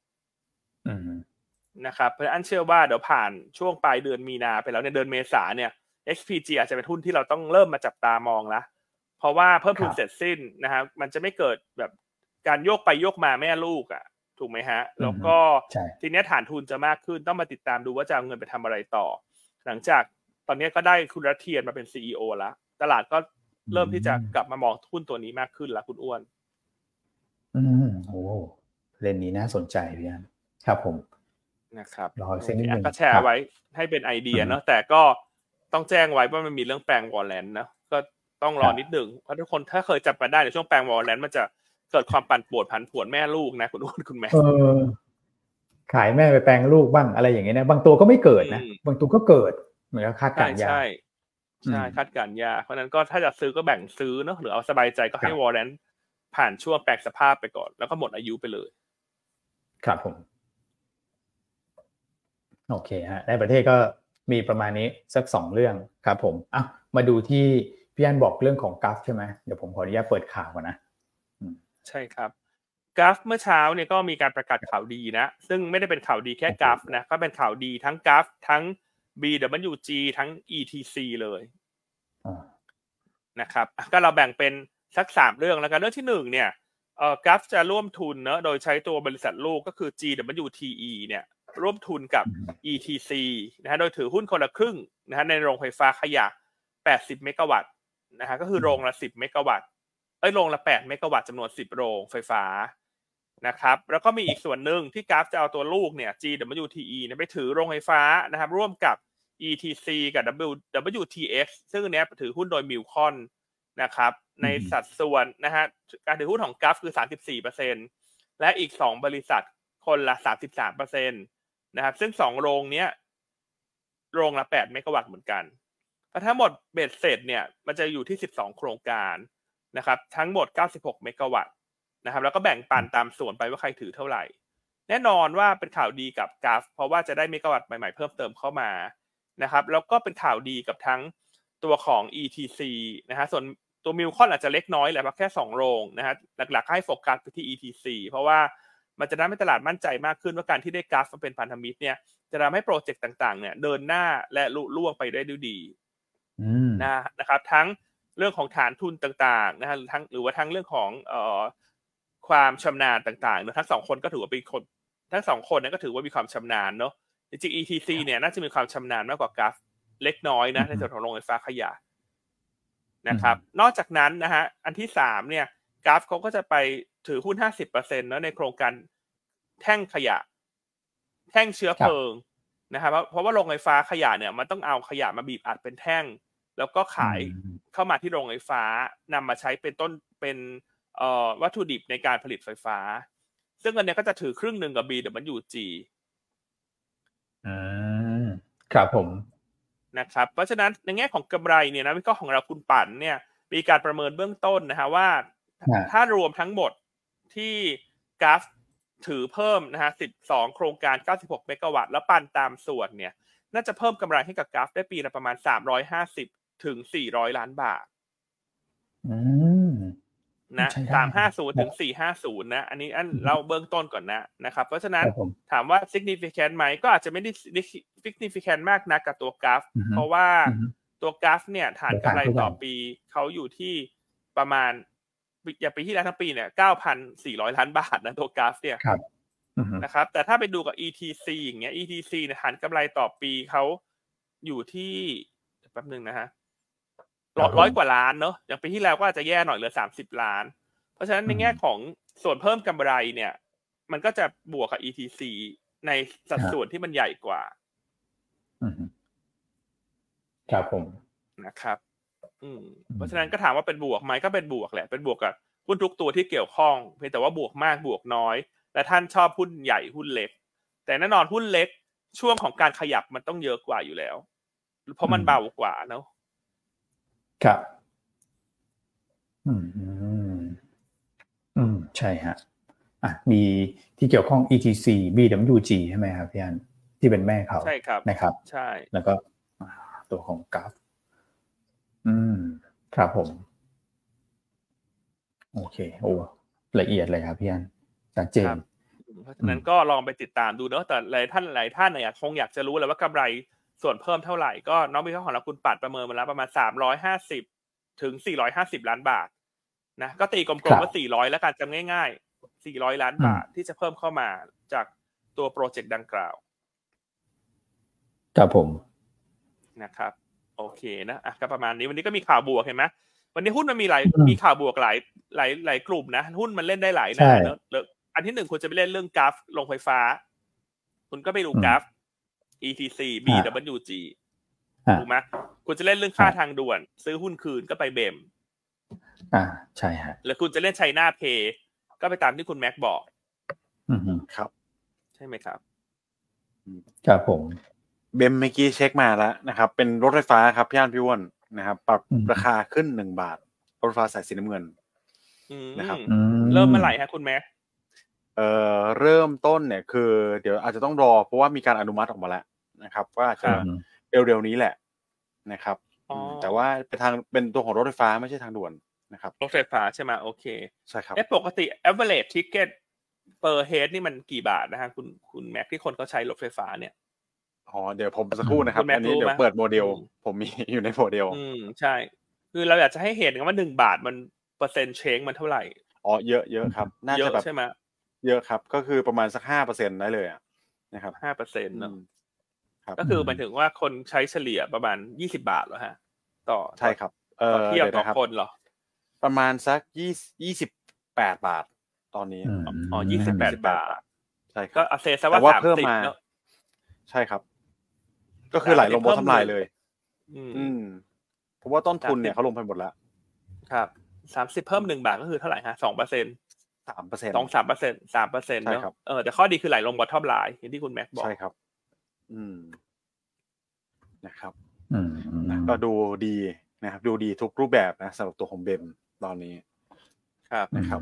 B: นะครับเพราะฉะนั้นเชื่อว่าเดี๋ยวผ่านช่วงปลายเดือนมีนาไปแล้วในเดือนเมษาเนี่ย XPG อาจจะเป็นหุ้นที่เราต้องเริ่มมาจับตามองละเพราะว่าเพิ่มทุนเสร็จสิ้นนะครับมันจะไม่เกิดแบบการโยกไปโยกมาแม่ลูกอ่ะถูกไหมฮะแล้วก็ทีนี้ฐานทุนจะมากขึ้นต้องมาติดตามดูว่าจะเอาเงินไปทำอะไรต่อหลังจากตอนนี้ก็ได้คุณรัฐเทียนมาเป็น CEO แล้วตลาดก็เริ่มที่จะกลับมามองหุ้นตัวนี้มากขึ้นแล้วคุณอ้วน
A: โอ้เล่นนี้น่าสนใจพี่อันครับผม
B: นะครับ
A: รอเซ็นนิดนึง
B: ก็แชร์ไว้ให้เป็นไอเดียเนาะแต่ก็ต้องแจ้งไว้ว่ามันมีเรื่องแปลงวอลเลนนะก็ต้องรอนิดนึงเพราะทุกคนถ้าเคยจับมาได้ในช่วงแปลงวอลเลนมันจะเกิดความปั่นป่วนผันผวนแม่ลูกนะคุณอ้วนคุณแม่
A: ขายแม่ไปแปลงลูกบ้างอะไรอย่างเงี้ยนะบางตัวก็ไม่เกิดนะบางตัวก็เกิดเหมือนกับคาดการณ์ยาก
B: ใช่คาดการณ์ยากเพราะนั้นก็ถ้าจะซื้อก็แบ่งซื้อเนาะหรือเอาสบายใจก็ให้วอลเลนผ่านช่วงแปลงสภาพไปก่อนแล้วก็หมดอายุไปเลย
A: ครับผมโอเคฮะในประเทศก็มีประมาณนี้สัก2เรื่องครับผมมาดูที่พี่อันบอกเรื่องของกราฟใช่ไหมเดี๋ยวผมขออนุญาตเปิดข่าวก่อนนะ
B: ใช่ครับกราฟเมื่อเช้าเนี่ยก็มีการประกาศข่าวดีนะซึ่งไม่ได้เป็นข่าวดีแค่กราฟนะก็เป็นข่าวดีทั้งกราฟทั้ง BWG ทั้ง ETC เลยนะครับก็เราแบ่งเป็นสัก3เรื่องแล้วกันเรื่องที่1เนี่ยกราฟจะร่วมทุนเนอะโดยใช้ตัวบริษัทลูกก็คือ GWTE เนี่ยร่วมทุนกับ ETC นะฮะโดยถือหุ้นคนละครึ่งนะฮะในโรงไฟฟ้าขยะ80เมกะวัตต์นะฮะก็คือโรงละ10เมกะวัตต์โรงละ8เมกะวัตต์จำนวน10โรงไฟฟ้านะครับแล้วก็มีอีกส่วนหนึ่งที่กราฟจะเอาตัวลูกเนี่ย GWTE เนี่ยไปถือโรงไฟฟ้านะครับร่วมกับ ETC กับ WTX ซึ่งอันนี้ถือหุ้นโดยมิลคอนนะครับในสัดส่วนนะฮะการถือหุ้นของกราฟคือ 34% และอีก2บริษัทคนละ 33% นะครับซึ่ง2โรงเนี้ยโรงละ8เมกะวัตต์เหมือนกันทั้งหมดเบ็ดเสร็จเนี่ยมันจะอยู่ที่12โครงการนะครับทั้งหมด96เมกะวัตต์นะครับแล้วก็แบ่งปันตามส่วนไปว่าใครถือเท่าไหร่แน่นอนว่าเป็นข่าวดีกับกราฟเพราะว่าจะได้เมกะวัตต์ใหม่ๆเพิ่มเติมเข้ามานะครับแล้วก็เป็นข่าวดีกับทั้งตัวของ ETC นะฮะส่วนตัวมิลคอนอาจจะเล็กน้อยแหละเพราะแค่2โรงนะฮะหลักๆให้โฟกัสไปที่ ETC เพราะว่ามันจะทำให้ตลาดมั่นใจมากขึ้นว่าการที่ได้กราฟมาเป็นพันธมิตรเนี่ยจะทำให้โปรเจกต์ต่างๆเนี่ยเดินหน้าและลุล่วงไปได้ด้วยดีนะครับทั้งเรื่องของฐานทุนต่างๆนะฮะหรือว่าทั้งเรื่องของความชำนาญต่างๆเนอะทั้ง2คนก็ถือว่าเป็นคนทั้ง2คนนั้นก็ถือว่ามีความชำนาญเนาะจริงๆ ETC เนี่ยน่าจะมีความชำนาญมากกว่า GAF เล็กน้อยนะในส่วนของโรงไฟฟ้าขยะนะครับนอกจากนั้นนะฮะอันที่3เนี่ย GAF เขาก็จะไปถือหุ้น 50% เนาะในโครงการแท่งขยะแท่งเชื้อเพลิงนะครับเพราะว่าโรงไฟฟ้าขยะเนี่ยมันต้องเอาขยะมาบีบอัดเป็นแท่งแล้วก็ขายเข้ามาที่โรงไฟฟ้านำมาใช้เป็นวัตถุดิบในการผลิตไฟฟ้าซึ่งอันนี้ก็จะถือครึ่งหนึ่งกับ BWG
A: ครับผม
B: นะครับเพราะฉะนั้นในแง่ของกำไรเนี่ยนะวิเคราะห์ของเราคุณปั่นเนี่ยมีการประเมินเบื้องต้นนะฮะว่าถ้ารวมทั้งหมดที่GAFถือเพิ่มนะฮะ12โครงการ96เมกะวัตต์แล้วปันตามส่วนเนี่ยน่าจะเพิ่มกำไรให้กับGAFได้ปีละประมาณ350ถึง400ล้านบาทนะ350ถึง450นะอันนี้เล่าเบื้องต้นก่อนนะครับเพราะฉะนั้นถามว่า significant ไหมก็อาจจะไม่ได้ significant มากนักกับตัวGAFเพราะว่าตัวGAFเนี่ยฐานกำไรต่อปีเขาอยู่ที่ประมาณอย่างปีที่แล้วทั้งปีเนี่ย 9,400 ล้านบาทนะตัวGAFเนี่ยนะครับแต่ถ้าไปดูกับ ETC อย่างเงี้ย ETC เนี่ยฐานกำไรต่อปีเขาอยู่ที่แป๊บนึงนะฮะ100 กว่าล้านเนอะอย่างปีที่แล้วก็อาจจะแย่หน่อยเหลือ30ล้านเพราะฉะนั้นในแง่ของส่วนเพิ่มกำไรเนี่ยมันก็จะบวกกับ ETC ในสัดส่วนที่มันใหญ่กว่า
A: ครับผม
B: นะครับเพราะฉะนั้นก็ถามว่าเป็นบวกไหมก็เป็นบวกแหละเป็นบวกกับหุ้นทุกตัวที่เกี่ยวข้องเพียงแต่ว่าบวกมากบวกน้อยและท่านชอบหุ้นใหญ่หุ้นเล็กแต่แน่นอนหุ้นเล็กช่วงของการขยับมันต้องเยอะกว่าอยู่แล้วเพราะมันเบากว่าเนาะ
A: ครับใช่ฮะมีที่เกี่ยวข้อง ETC BWG ใช่ไหมครับพี่อันที่เป็นแม่เขา
B: ใช่ครับ
A: นะครับ
B: ใช่
A: แล้วก็ตัวของGAFครับผมโอเคโอ้ละเอียดเลยครับพี่อันชัดเจน
B: เพราะฉะนั้นก็ลองไปติดตามดูเนาะแต่หลายท่านเนี่ยคงอยากจะรู้แหละว่ากำไรส่วนเพิ่มเท่าไหร่ก็น้องวิเคราะห์ของเราคุณปัดประเมินมาแล้วประมาณ350ถึง450ล้านบาทนะก็ตีกลมๆว่า400แล้วกันจำง่ายๆ400ล้านบาทที่จะเพิ่มเข้ามาจากตัวโปรเจกต์ดังกล่าว
A: ครับผม
B: นะครับโอเคนะก็ประมาณนี้วันนี้ก็มีข่าวบวกเห็นไหมวันนี้หุ้นมันมีข่าวบวกหลายกลุ่มนะหุ้นมันเล่นได้หลายหน้าเนอะอันที่1คุณจะไปเล่นเรื่องGAFโรงไฟฟ้าคุณก็ไปดูGAF ETC BWG ถูกไหมคุณจะเล่นเรื่องค่าทางด่วนซื้อหุ้นคืนก็ไปเบม
A: ใช่ฮะ
B: หรือคุณจะเล่น China Pay ก็ไปตามที่คุณแม็กบอก
C: ครับ
B: ใช่ไหมครับ
A: ครับผม
C: เบมเมื่อกี้เช็คมาแล้วนะครับเป็นรถไฟฟ้าครับพี่อั้นพี่อ้วนนะครับปรับราคาขึ้น1 บาทรถไฟฟ้าสายสีน้ำเงินนะครับ
B: เริ่มเมื่อไหร่ฮะคุณแม็ก
C: เริ่มต้นเนี่ยคือเดี๋ยวอาจจะต้องรอเพราะว่ามีการอนุมัติออกมาแล้วนะครับว่าจะเร็วๆนี้แหละนะครับแต่ว่าเป็นตัวของรถไฟฟ้าไม่ใช่ทางด่วนนะครับ
B: รถไฟฟ้าใช่ไหมโอเค
C: ใช่ครับ
B: ปกติ average ticket per head นี่มันกี่บาทนะฮะคุณแม็กที่คนเขาใช้รถไฟฟ้าเนี่ย
C: เดี๋ยวผมสักครู่นะครับอันนี้เดี๋ยวเปิดโมเดลผมมีอยู่ในโมเดล
B: ใช่คือเราอยากจะให้เห็นว่า1 บาทมันเปอร์เซ็นต์เชงมันเท่าไหร่
C: เยอะครับน่าจะแบบ
B: ใช่ไหม
C: เยอะครับก็คือประมาณสัก 5% ได้เลยนะครับ
B: 5% เนาะก็คือหมายถึงว่าคนใช้เฉลี่ยประมาณ20 บาทเหรอฮะต่อ
C: ใช่ครับ
B: เที่ยวต่อคนเหรอ
C: ประมาณสัก28 บาทตอนนี้
B: 28 บาท
C: ใช่ครับ
B: ก็เซซะว่า30เนาะ
C: ใช่ครับก็คือไหลลงบนทำลายเลยเพราะว่าต้นทุนเนี่ยเขาลงไปหมดแล้ว
B: ครับ30เพิ่ม1 บาทก็คือเท่าไหร่ฮะ 2%
C: 3%
B: 3% เนาะแต่ข้อดีคือไหลลงบอททอมไลน์อย่างที่คุณแม็กบอก
C: ใช่ครับนะครับก็ดูดีนะครับดูดีทุกรูปแบบนะสำหรับตัวของเบมตอนนี้
B: ครับ
C: นะครับ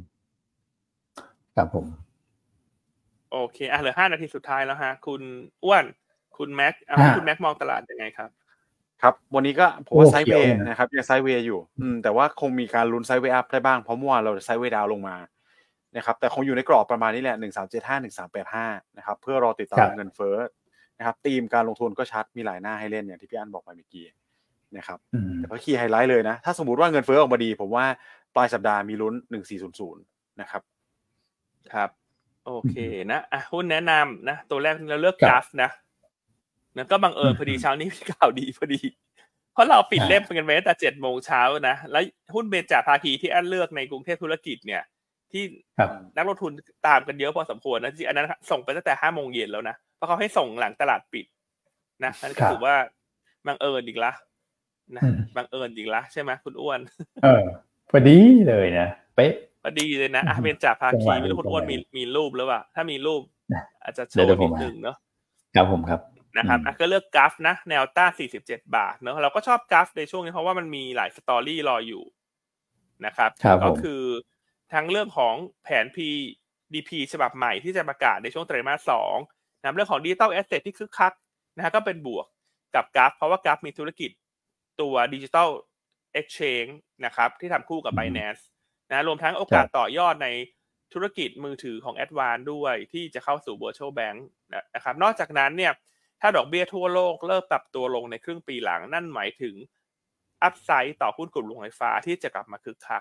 A: ครับผม
B: โอเคเหลือ5 นาทีสุดท้ายแล้วฮะคุณอ้วนคุณแม็กคุณแม็กมองตลาดยังไงครับ
C: ครับวันนี้ก็ผมว่าไซด์เวย์นะครับยังไซด์เวย์อยู่แต่ว่าคงมีการลุ้นไซด์เวย์อัพได้บ้างเพราะเมื่อวานเราไซด์เวย์ดาวลงมานะครับแต่คงอยู่ในกรอบประมาณนี้แหละ1375 1385นะครับเพื่อรอติดตามเงินเฟ้อนะครับธีมการลงทุนก็ชัดมีหลายหน้าให้เล่นอย่างที่พี่อั้นบอกไปเมื่อกี้นะครับแต่ก็คีย์ไฮไลท์เลยนะถ้าสมมุติว่าเงินเฟ้อออกมาดีผมว่าปลายสัปดาห์มีลุ้น1400นะครับ
B: ครับโอเคนะหุ้นแนะนำนะตัวแรกเราเลือกกราฟนะก็บังเอิญพอดีเช้านี้มีข่าวดีพอดีเพราะเราปิดเล่มกันไปตั้งแต่ 7:00 นนะแล้วหุ้นเบญจภาคีที่อันเลือกในกรุงเทพธุรกิจเนี่ยที่นักลงทุนตามกันเยอะพอสมควรนะจริงอันนั้นส่งไปตั้งแต่ 5:00 นแล้วนะเพราะเขาให้ส่งหลังตลาดปิดนะนั่นก็ถือว่าบังเอิญอีกละนะบังเอิญอีกละใช่ไหมคุณอ้วน
A: พอดีเลยนะเป๊ะ
B: พอดีเลยนะเบญจภาคีไม่รู้คุณอ้วนมีรูปหรือเปล่าถ้ามีรูปอาจจะโชว์นิดนึงเนาะ
A: ครับผมครับ
B: นะครับก็เลือกกราฟนะแนวต้าน47 บาทเนอะเราก็ชอบกราฟในช่วงนี้เพราะว่ามันมีหลายสตอรี่รออยู่นะครับก็คือทั้งเรื่องของแผน PDP ฉบับใหม่ที่จะประกาศในช่วงไตรมาส 2นะเรื่องของ Digital Asset ที่คึกคักนะก็เป็นบวกกับกราฟเพราะว่ากราฟมีธุรกิจตัว Digital Exchange นะครับที่ทำคู่กับ Binance นะรวมทั้งโอกาสต่อยอดในธุรกิจมือถือของ Advance ด้วยที่จะเข้าสู่ Virtual Bank นะครับนอกจากนั้นเนี่ยถ้าดอกเบี้ยทั่วโลกเริ่มปรับตัวลงในครึ่งปีหลังนั่นหมายถึงอัพไซด์ต่อหุ้นกลุ่มโรงไฟฟ้าที่จะกลับมาคึกคัก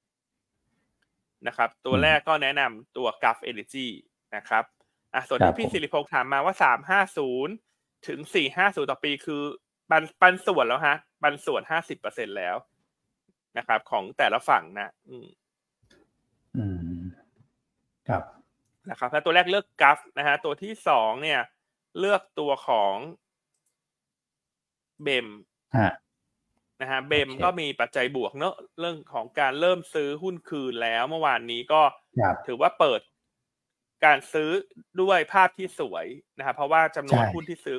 B: นะครับตัวแรกก็แนะนำตัว Gulf Energy นะครับส่วนที่พี่ศิริพงษ์ถามมาว่า350ถึง450ต่อปีคือปันส่วนแล้วฮะปันส่วน 50% แล้วนะครับของแต่ละฝั่ง
A: นะครับ
B: นะครับแล้วตัวแรกเลือก Gulf นะฮะตัวที่2เนี่ยเลือกตัวของเบมนะฮะเบมก็มีปัจจัยบวกเนอะเรื่องของการเริ่มซื้อหุ้นคืนแล้วเมื่อวานนี้ก็ถือว่าเปิดการซื้อด้วยภาพที่สวยนะครับเพราะว่าจำนวนหุ้นที่ซื้อก็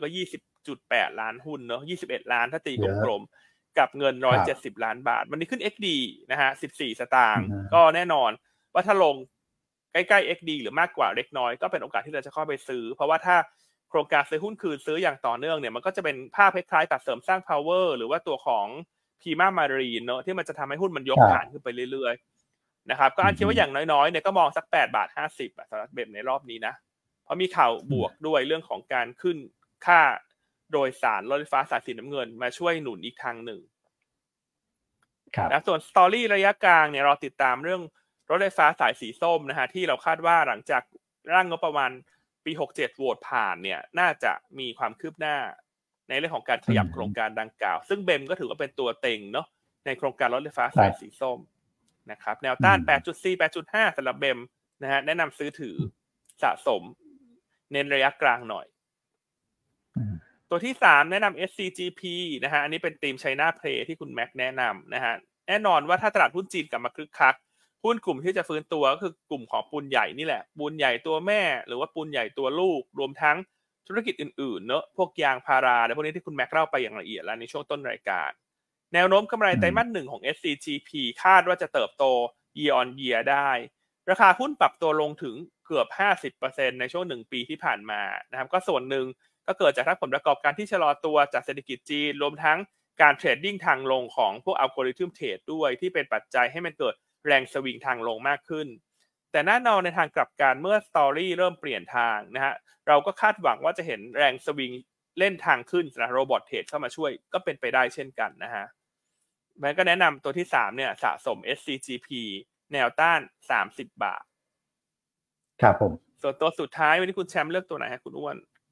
B: 20.8 ล้านหุ้นเนอะ21ล้านถ้าตีกลมๆกับเงิน170ล้านบาทวันนี้ขึ้น XD นะฮะ14 สตางค์ก็แน่นอนว่าถ้าลงใกล้ๆ XD หรือมากกว่าเล็กน้อยก็เป็นโอกาสที่เราจะเข้าไปซื้อเพราะว่าถ้าโครงการซื้อหุ้นคืนซื้ออย่างต่อเนื่องเนี่ยมันก็จะเป็นภาพคล้ายๆกับเสริมสร้าง power หรือว่าตัวของ Prima Marine เนอะที่มันจะทำให้หุ้นมันยกฐานขึ้นไปเรื่อยๆนะครับก็อันคิดว่าอย่างน้อยๆเนี่ยก็มองสัก8.50 สำหรับเบมในรอบนี้นะเพราะมีข่าวบวกด้วยเรื่องของการขึ้นค่าโดยสารรถไฟฟ้าสายสีน้ำเงินมาช่วยหนุนอีกทางหนึ่งนะส่วนสตอรี่ระยะกลางเนี่ยเราติดตามเรื่องรถไฟฟ้าสายสีส้มนะฮะที่เราคาดว่าหลังจากร่างงบประมาณปี67โหวตผ่านเนี่ยน่าจะมีความคืบหน้าในเรื่องของการขยับโครงการดังกล่าวซึ่งเบมก็ถือว่าเป็นตัวเต็งเนาะในโครงการรถไฟฟ้าสายสีส้มนะครับแนวต้าน 8.4 8.5 สำหรับเบมนะฮะแนะนำซื้อถือสะสมเน้นระยะกลางหน่อยตัวที่3แนะนำ SCGP นะฮะอันนี้เป็นทีม China Play ที่คุณแม็กแนะนำนะฮะแน่นอนว่าถ้าตลาดหุ้นจีนกลับมาคึกคักหุ้นกลุ่มที่จะฟื้นตัวก็คือกลุ่มของปูนใหญ่นี่แหละปูนใหญ่ตัวแม่หรือว่าปูนใหญ่ตัวลูกรวมทั้งธุรกิจอื่นๆเนอะพวกยางพาราและพวกนี้ที่คุณแม็กเล่าไปอย่างละเอียดแล้วในช่วงต้นรายการแนวโน้มกำไรไตรมาส 1ของ SCGP คาดว่าจะเติบโต year on year ได้ราคาหุ้นปรับตัวลงถึงเกือบ 50% ในช่วง1ปีที่ผ่านมานะครับก็ส่วนหนึ่งก็เกิดจากผลประกอบการที่ชะลอตัวจากเศรษฐกิจจีนรวมทั้งการเทรดดิ้งทางลงของพวกอัลกอริทึมเทรดด้วยที่เป็นปัจจัยให้มันเกิดแรงสวิงทางลงมากขึ้นแต่แน่นอนในทางกลับกันเมื่อสตอรี่เริ่มเปลี่ยนทางนะฮะเราก็คาดหวังว่าจะเห็นแรงสวิงเล่นทางขึ้นจากโรบอทเทรดเข้ามาช่วยก็เป็นไปได้เช่นกันนะฮะมันก็แนะนำตัวที่3เนี่ยสะสม SCGP แนวต้าน30 บาท
A: ครับผม
B: ส่วนตัวสุดท้ายวันนี้คุณแชมป์เลือกตัวไหนฮะคุณอ้วน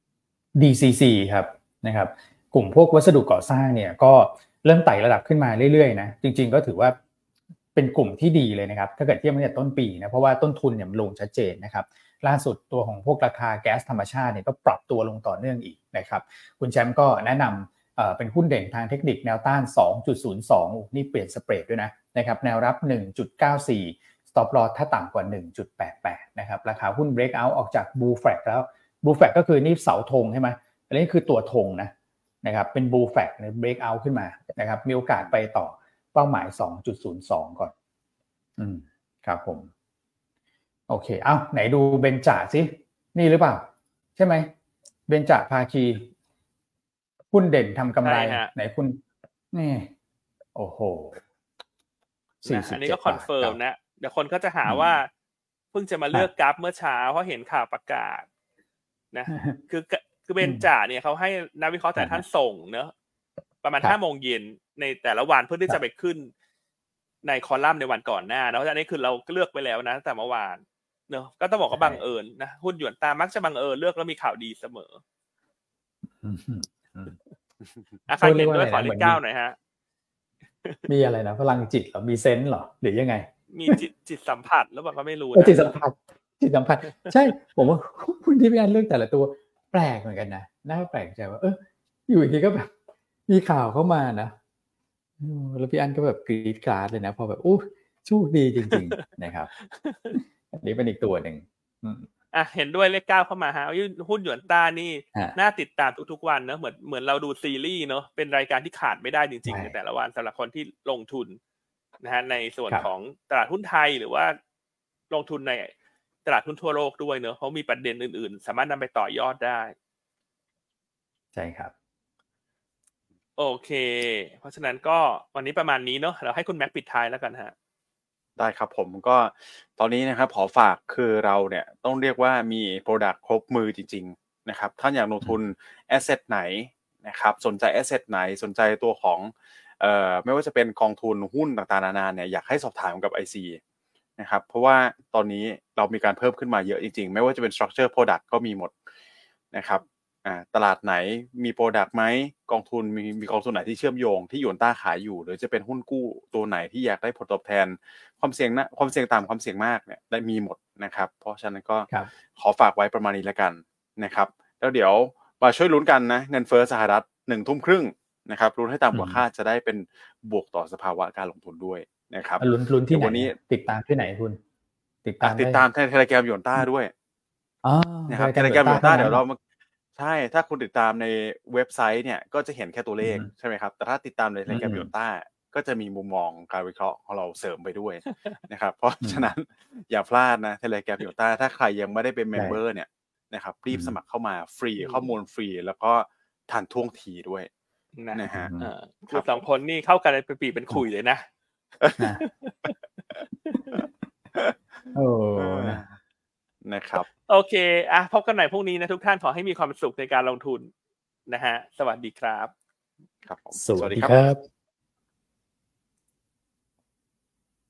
A: DCC ครับนะครับกลุ่มพวกวัสดุก่อสร้างเนี่ยก็เริ่มไต่ระดับขึ้นมาเรื่อยๆนะจริงๆก็ถือว่าเป็นกลุ่มที่ดีเลยนะครับถ้าเกิดเทียบตั้งแต่ต้นปีนะเพราะว่าต้นทุนเนี่ยมันลงชัดเจนนะครับล่าสุดตัวของพวกราคาแก๊สธรรมชาติเนี่ยก็ปรับตัวลงต่อเนื่องอีกนะครับคุณแชมป์ก็แนะนำเป็นหุ้นเด่นทางเทคนิคแนวต้าน 2.02 นี่เปลี่ยนสเปรดด้วยนะครับแนวรับ 1.94 stop loss ถ้าต่ำกว่า 1.88 นะครับราคาหุ้น breakout ออกจาก Blue Flag แล้ว Blue Flag ก็คือนี่เสาธงใช่ไหมอันนี้คือตัวธงนะครับเป็น Blue Flag ใน breakout ขึ้นมานะครับมีโอกาสไปต่อเป้าหมาย 2.02 ก่อนครับผมโอเคไหนดูเบญจสินี่หรือเปล่าใช่ไหมเบญจภาคีหุ้นเด่นทำกำไรไหนคุณนี่โอ้โห
B: อันนี้ก็คอนเฟิร์มนะเดี๋ยวคนก็จะหาว่าเพิ่งจะมาเลือกกราฟเมื่อเช้าเพราะเห็นข่าวประกาศนะคือเบญจเนี่ยเขาให้นักวิเคราะห์แต่ท่านส่งเนอะประมาณ 5 โมงเย็นในแต่ละวันเพื่อที่จะไปขึ้นในคอลัมน์ในวันก่อนหน้านะเพราะฉะนั้นนี่คือเราเลือกไปแล้วนะแต่เมื่อวานเนอะก็ต้องบอกว่าบังเอิญนะหุ้นหยวนต้ามักจะบังเอิญเลือกแล้วมีข่าวดีเสมอใครเห็นด้วยขอเลข9หน่อยฮะ
A: มีอะไรนะพลังจิตเหรอมีเซนส์เหรอหรือยังไง
B: มีจิตสัมผัสแล้วบอกก็ไม่รู้
A: นะจิตสัมผัสใช่ผมว่าหุ้นที่พี่อันเลือกแต่ละตัวแปลกเหมือนกันนะน่าแปลกใจว่าอยู่ดีก็แบบมีข่าวเข้ามานะแล้วพี่อันก็แบบกรี๊ดกราดเลยนะพอแบบโชคดีจริงๆนะครับอันนี้เป็นอีกตัวหนึ่ง
B: เห็นด้วยเลข9เข้ามาฮะหุ้นหยวนต้านี่น่าติดตามทุกๆวันเนอะเหมือนเราดูซีรีส์เนอะเป็นรายการที่ขาดไม่ได้จริงๆในแต่ละวันสำหรับคนที่ลงทุนนะฮะในส่วนของตลาดหุ้นไทยหรือว่าลงทุนในตลาดหุ้นทั่วโลกด้วยเนอะเพราะมีประเด็นอื่นๆสามารถนำไปต่อยอดได้
A: ใช่ครับ
B: โอเคเพราะฉะนั้นก็วันนี้ประมาณนี้เนอะเราให้คุณแม็กปิดท้ายแล้วกันฮะ
C: ได้ครับผมก็ตอนนี้นะครับขอฝากคือเราเนี่ยต้องเรียกว่ามี product ครบมือจริงๆนะครับท่านอยากลงทุน asset ไหนนะครับสนใจ asset ไหนสนใจตัวของไม่ว่าจะเป็นกองทุนหุ้นต่างๆนานาเนี่ยอยากให้สอบถามกับ IC นะครับเพราะว่าตอนนี้เรามีการเพิ่มขึ้นมาเยอะจริงๆไม่ว่าจะเป็น structure product ก็มีหมดนะครับตลาดไหนมี product ไหมกองทุนมีกองทุนไหนที่เชื่อมโยงที่หยวนต้าขายอยู่หรือจะเป็นหุ้นกู้ตัวไหนที่อยากได้ผลตอบแทนความเสี่ยงต่ำความเสี่ยงมากเนี่ยได้มีหมดนะครับเพราะฉะนั้นก็ขอฝากไว้ประมาณนี้แล้วกันนะครับแล้วเดี๋ยวมาช่วยลุ้นกันนะเงินเฟ้อสหรัฐ 19:30 น.นะครับลุ้นให้ต่ำกว่าคาดจะได้เป็นบวกต่อสภาวะการลงทุนด้วยนะครับ
A: ลุ้นที่ไหนติดตามที่ไหนคุณ
C: ติดตามใน Telegram หยวนต้าด้วยนะครับ Telegram หยวนต้าเดี๋ยวเราใช่ถ้าคุณติดตามในเว็บไซต์เนี่ยก็จะเห็นแค่ตัวเลขใช่ไหมครับแต่ถ้าติดตามใน Telegram หยวนต้าก็จะมีมุมมองการวิเคราะห์ของเราเสริมไปด้วยนะครับเพราะฉะนั้นอย่าพลาดนะ Telegram หยวนต้าถ้าใครยังไม่ได้เป็นเมมเบอร์เนี่ยนะครับรีบสมัครเข้ามาฟรีข้อมูลฟรีแล้วก็ทันท่วงทีด้วยนะฮะ
B: คือสองคนนี่เข้ากันเป็นปีเป็นคุยเลยนะ
C: นะครับ
B: โอเคพบกันใหม่พรุ่งนี้นะทุกท่านขอให้มีความสุขในการลงทุนนะฮะสวัสดีครับ
A: ครับสวัสดีครับ